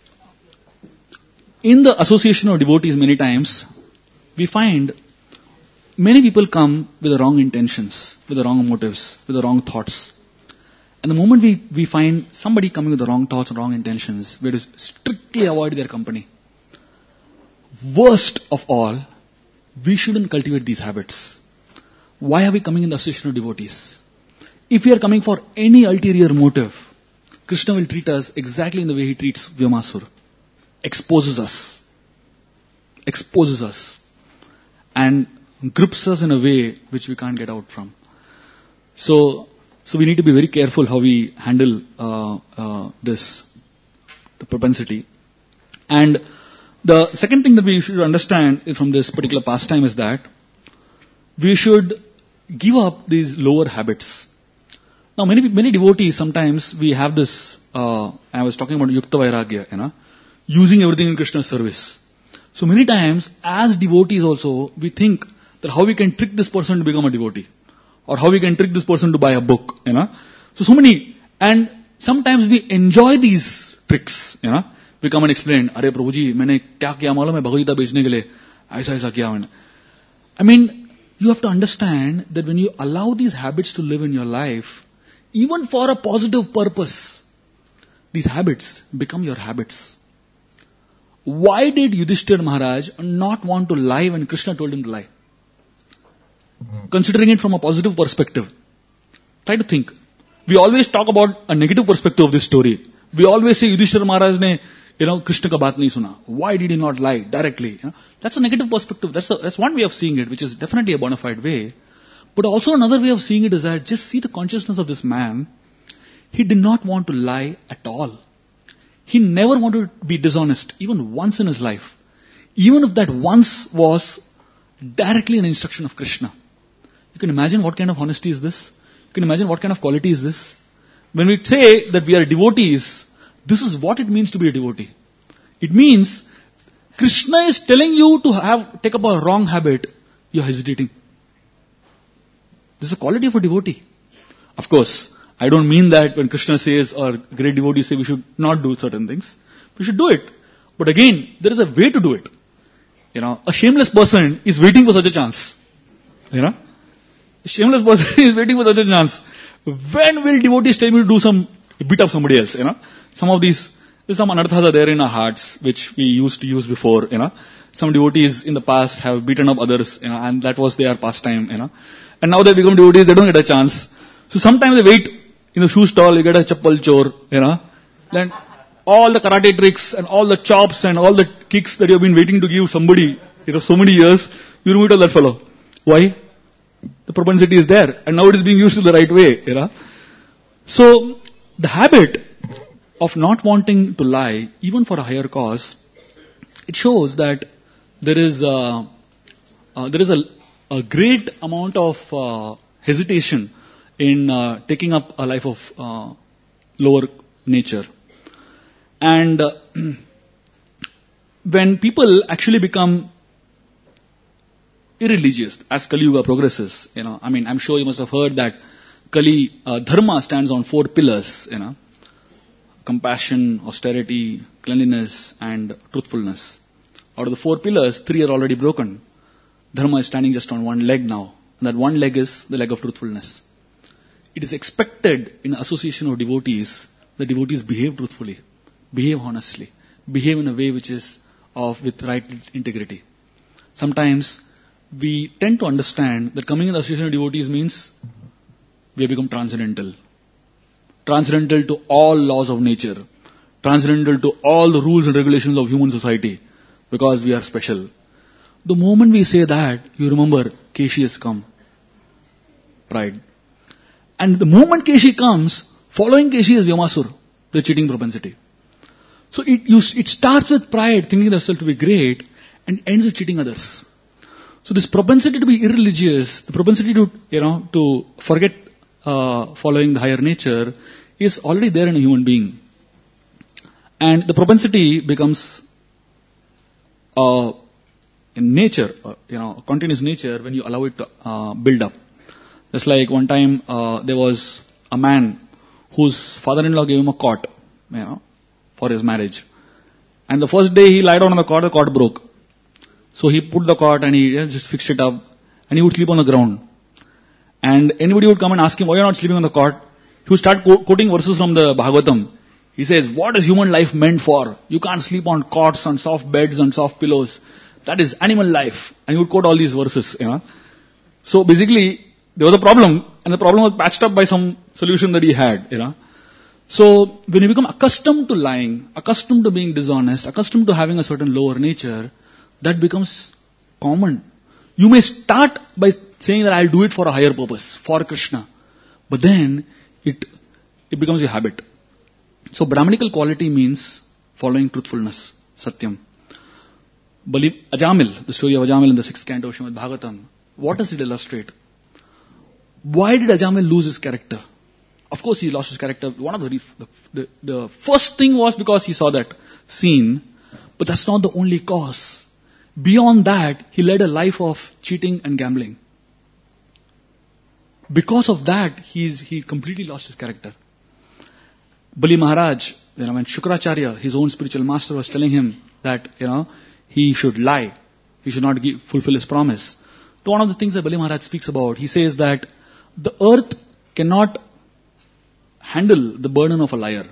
in the association of devotees many times, we find many people come with the wrong intentions, with the wrong motives, with the wrong thoughts. And the moment we, we find somebody coming with the wrong thoughts and wrong intentions, we have to strictly avoid their company. Worst of all, we shouldn't cultivate these habits. Why are we coming in the association of devotees? If we are coming for any ulterior motive, Krishna will treat us exactly in the way he treats Vyomasur. Exposes us. Exposes us. And grips us in a way which we can't get out from. So, so we need to be very careful how we handle uh, uh, this, the propensity. And the second thing that we should understand from this particular pastime is that we should give up these lower habits. Now, many many devotees, sometimes we have this, uh, I was talking about Yukta Vairagya, you know, using everything in Krishna's service. So many times, as devotees also, we think that how we can trick this person to become a devotee. Or how we can trick this person to buy a book, you know. So, so many, and sometimes we enjoy these tricks, you know. We come and explain, Arey Prabhuji, maine kya kiya malum hai Bhagavad Gita bechne ke liye, aisa aisa kiya maine. I mean, you have to understand that when you allow these habits to live in your life, even for a positive purpose, these habits become your habits. Why did Yudhishthira Maharaj not want to lie when Krishna told him to lie? Considering it from a positive perspective. Try to think. We always talk about a negative perspective of this story. We always say Yudhishthira Maharaj ne, you know, Krishna ka baat nahi suna. Why did he not lie directly? You know? That's a negative perspective. That's, a, that's one way of seeing it, which is definitely a bona fide way. But also another way of seeing it is that just see the consciousness of this man. He did not want to lie at all. He never wanted to be dishonest, even once in his life. Even if that once was directly an instruction of Krishna. You can imagine what kind of honesty is this? You can imagine what kind of quality is this? When we say that we are devotees, this is what it means to be a devotee. It means Krishna is telling you to have take up a wrong habit, you are hesitating. This is the quality of a devotee. Of course, I don't mean that when Krishna says or great devotees say we should not do certain things. We should do it. But again, there is a way to do it. You know, a shameless person is waiting for such a chance. You know, a shameless person is waiting for such a chance. When will devotees tell me to do some, beat up somebody else, you know? Some of these, some anarthas are there in our hearts, which we used to use before, you know. Some devotees in the past have beaten up others, you know, and that was their pastime, you know. And now they become devotees, they don't get a chance. So sometimes they wait in the shoe stall, you get a chappal chor, you know. Then all the karate tricks and all the chops and all the kicks that you have been waiting to give somebody, you know, so many years, you remove that fellow. Why? The propensity is there, and now it is being used in the right way, you know. So, the habit of not wanting to lie, even for a higher cause, it shows that there is a, uh, there is a, a great amount of uh, hesitation in uh, taking up a life of uh, lower nature. And uh, when people actually become irreligious as Kali Yuga progresses, you know, I mean, I'm sure you must have heard that Kali uh, Dharma stands on four pillars, you know, compassion, austerity, cleanliness, and truthfulness. Out of the four pillars, three are already broken. Dharma is standing just on one leg now, and that one leg is the leg of truthfulness. It is expected in association of devotees that devotees behave truthfully, behave honestly, behave in a way which is of with right integrity. Sometimes we tend to understand that coming in the association of devotees means we have become transcendental. Transcendental to all laws of nature. Transcendental to all the rules and regulations of human society. Because we are special. The moment we say that, you remember, Keshi has come. Pride. And the moment Keshi comes, following Keshi is Vyomasur, the cheating propensity. So it, you, it starts with pride, thinking yourself to be great, and ends with cheating others. So this propensity to be irreligious, the propensity to, you know, to forget uh, following the higher nature is already there in a human being. And the propensity becomes uh, in nature, uh, you know, continuous nature when you allow it to uh, build up. Just like one time uh, there was a man whose father-in-law gave him a cot, you know, for his marriage. And the first day he lied down on the cot, the cot broke. So he put the cot and he you know, just fixed it up, and he would sleep on the ground. And anybody would come and ask him, why are you not sleeping on the cot? He would start co- quoting verses from the Bhagavatam. He says, what is human life meant for? You can't sleep on cots, on soft beds, on soft pillows. That is animal life. And he would quote all these verses, you know. So basically, there was a problem, and the problem was patched up by some solution that he had, you know. So when you become accustomed to lying, accustomed to being dishonest, accustomed to having a certain lower nature, that becomes common. You may start by saying that I'll do it for a higher purpose, for Krishna. But then, it it becomes a habit. So Brahmanical quality means following truthfulness, Satyam. Bali, Ajamil, the story of Ajamil in the sixth canto of Srimad Bhagavatam, what does it illustrate? Why did Ajamil lose his character? Of course he lost his character. One of the, the, the, the first thing was because he saw that scene, but that's not the only cause. Beyond that, he led a life of cheating and gambling. Because of that, he's, he completely lost his character. Bali Maharaj, you know, when Shukracharya, his own spiritual master, was telling him that, you know, he should lie, he should not give, fulfill his promise. So one of the things that Bali Maharaj speaks about, he says that the earth cannot handle the burden of a liar.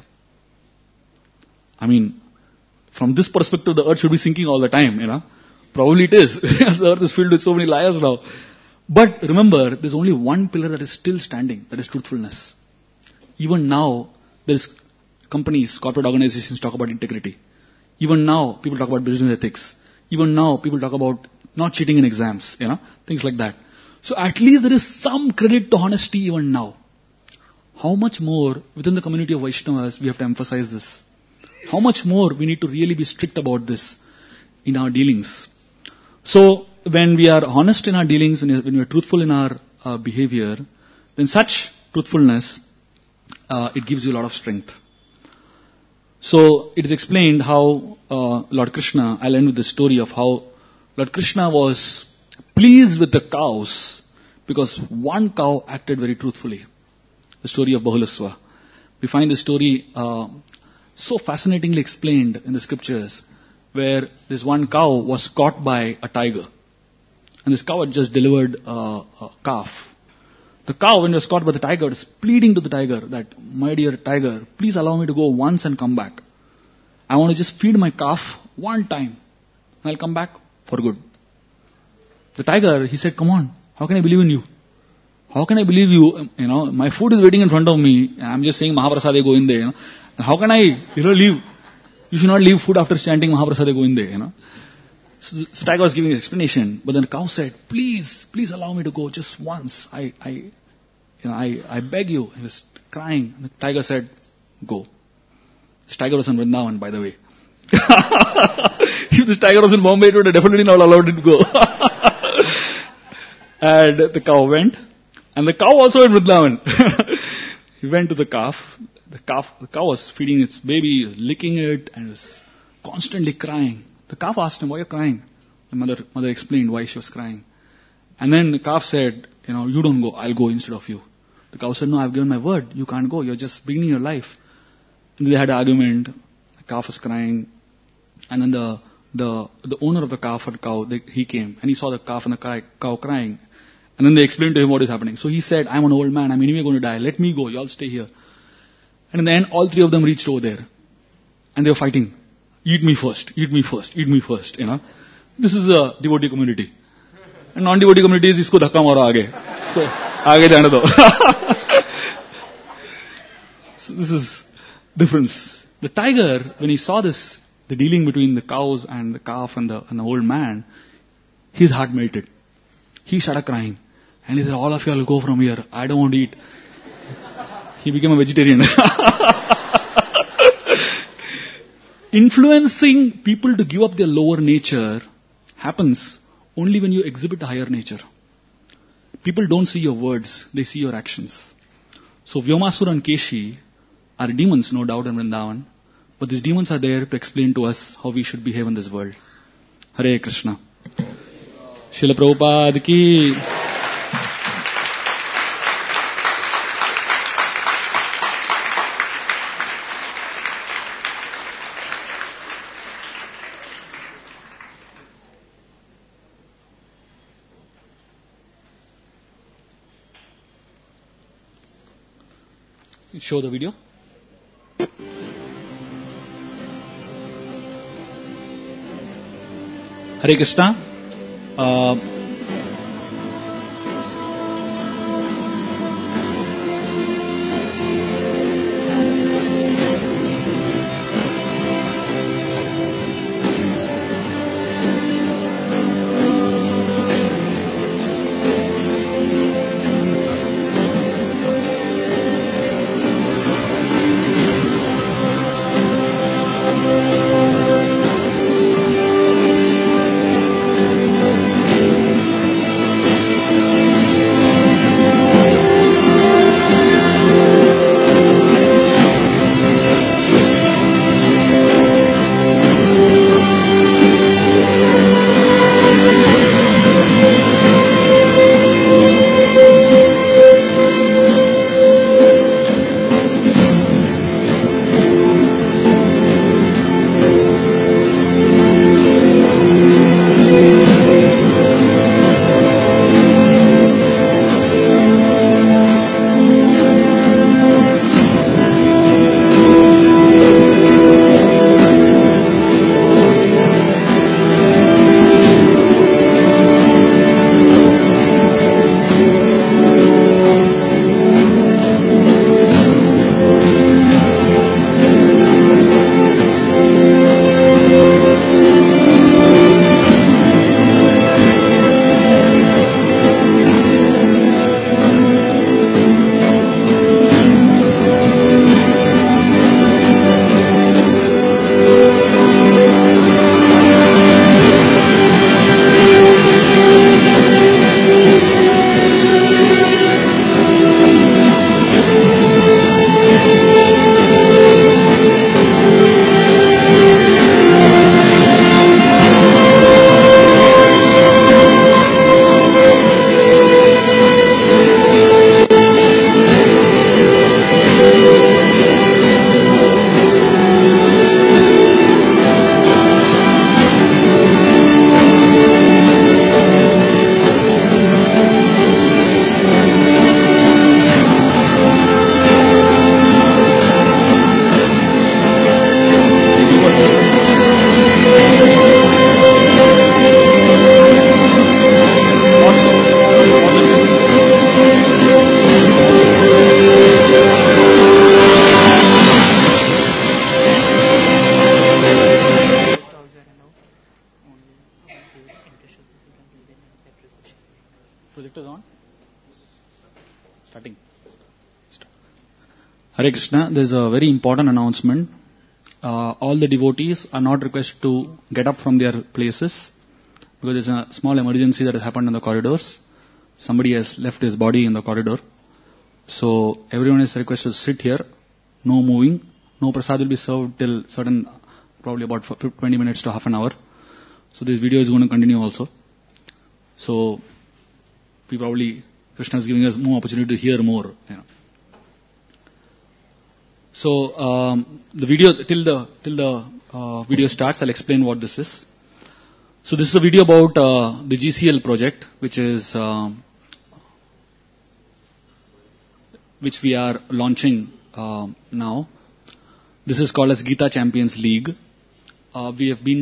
I mean, from this perspective, the earth should be sinking all the time, you know. Probably it is, because the earth is filled with so many liars now. But remember, there's only one pillar that is still standing, that is truthfulness. Even now, there's companies, corporate organizations talk about integrity. Even now, people talk about business ethics. Even now, people talk about not cheating in exams, you know, things like that. So at least there is some credit to honesty even now. How much more within the community of Vaishnavas we have to emphasize this? How much more we need to really be strict about this in our dealings? So when we are honest in our dealings, when we are, when we are truthful in our uh, behavior, then such truthfulness, uh, it gives you a lot of strength. So it is explained how uh, Lord Krishna, I'll end with the story of how Lord Krishna was pleased with the cows because one cow acted very truthfully. The story of Bahulaswa. We find the story uh, so fascinatingly explained in the scriptures, where this one cow was caught by a tiger. And this cow had just delivered uh, a calf. The cow, when it was caught by the tiger, is pleading to the tiger that, my dear tiger, please allow me to go once and come back. I want to just feed my calf one time. And I'll come back for good. The tiger, he said, come on, how can I believe in you? How can I believe you? You know, my food is waiting in front of me. I'm just saying Mahaprasade go in there. You know, how can I, you know, leave? You should not leave food after chanting Mahaprasade go in there. You know. So, so tiger was giving an explanation, but then the cow said, "Please, please allow me to go just once. I, I, you know, I, I beg you." He was crying. And the tiger said, "Go." This tiger was in Vrindavan, by the way. If this tiger was in Bombay, it would have definitely not allowed it to go. And the cow went. And the cow also in Vrindavan. He went to the calf. The calf, the cow was feeding its baby, licking it, and was constantly crying. The calf asked him, why are you crying? The mother, mother explained why she was crying. And then the calf said, you know, you don't go, I'll go instead of you. The cow said, no, I've given my word. You can't go. You're just beginning your life. And they had an argument. The calf was crying. And then the, the, the owner of the calf or the cow, they, he came and he saw the calf and the cow, cow crying. And then they explained to him what is happening. So he said, I'm an old man. I'm anyway going to die. Let me go. You all stay here. And in the end, all three of them reached over there. And they were fighting. Eat me first. Eat me first. Eat me first. You know. This is a devotee community. And non-devotee communities, isko dhakka maro aage. Isko aage jane do. So this is difference. The tiger, when he saw this, the dealing between the cows and the calf and the, and the old man, his heart melted. He started crying. And he said, all of you will go from here. I don't want to eat. He became a vegetarian. Influencing people to give up their lower nature happens only when you exhibit a higher nature. People don't see your words, they see your actions. So Vyomasura and Keshi are demons, no doubt, in Vrindavan. but these demons are there to explain to us how we should behave in this world. Hare Krishna. Srila Prabhupada ki. Show the video. Hare Krishna. Uh, Projector on. Starting. Start. Hare Krishna, there is a very important announcement. Uh, all the devotees are not requested to get up from their places because there is a small emergency that has happened in the corridors. Somebody has left his body in the corridor. So everyone is requested to sit here, no moving. No prasad will be served till certain, probably about twenty minutes to half an hour. So this video is going to continue also. So we probably, Krishna is giving us more opportunity to hear more. You know. So um, the video, till the till the uh, video starts, I'll explain what this is. So this is a video about uh, the G C L project, which is uh, which we are launching uh, now. This is called as Gita Champions League. Uh, we have been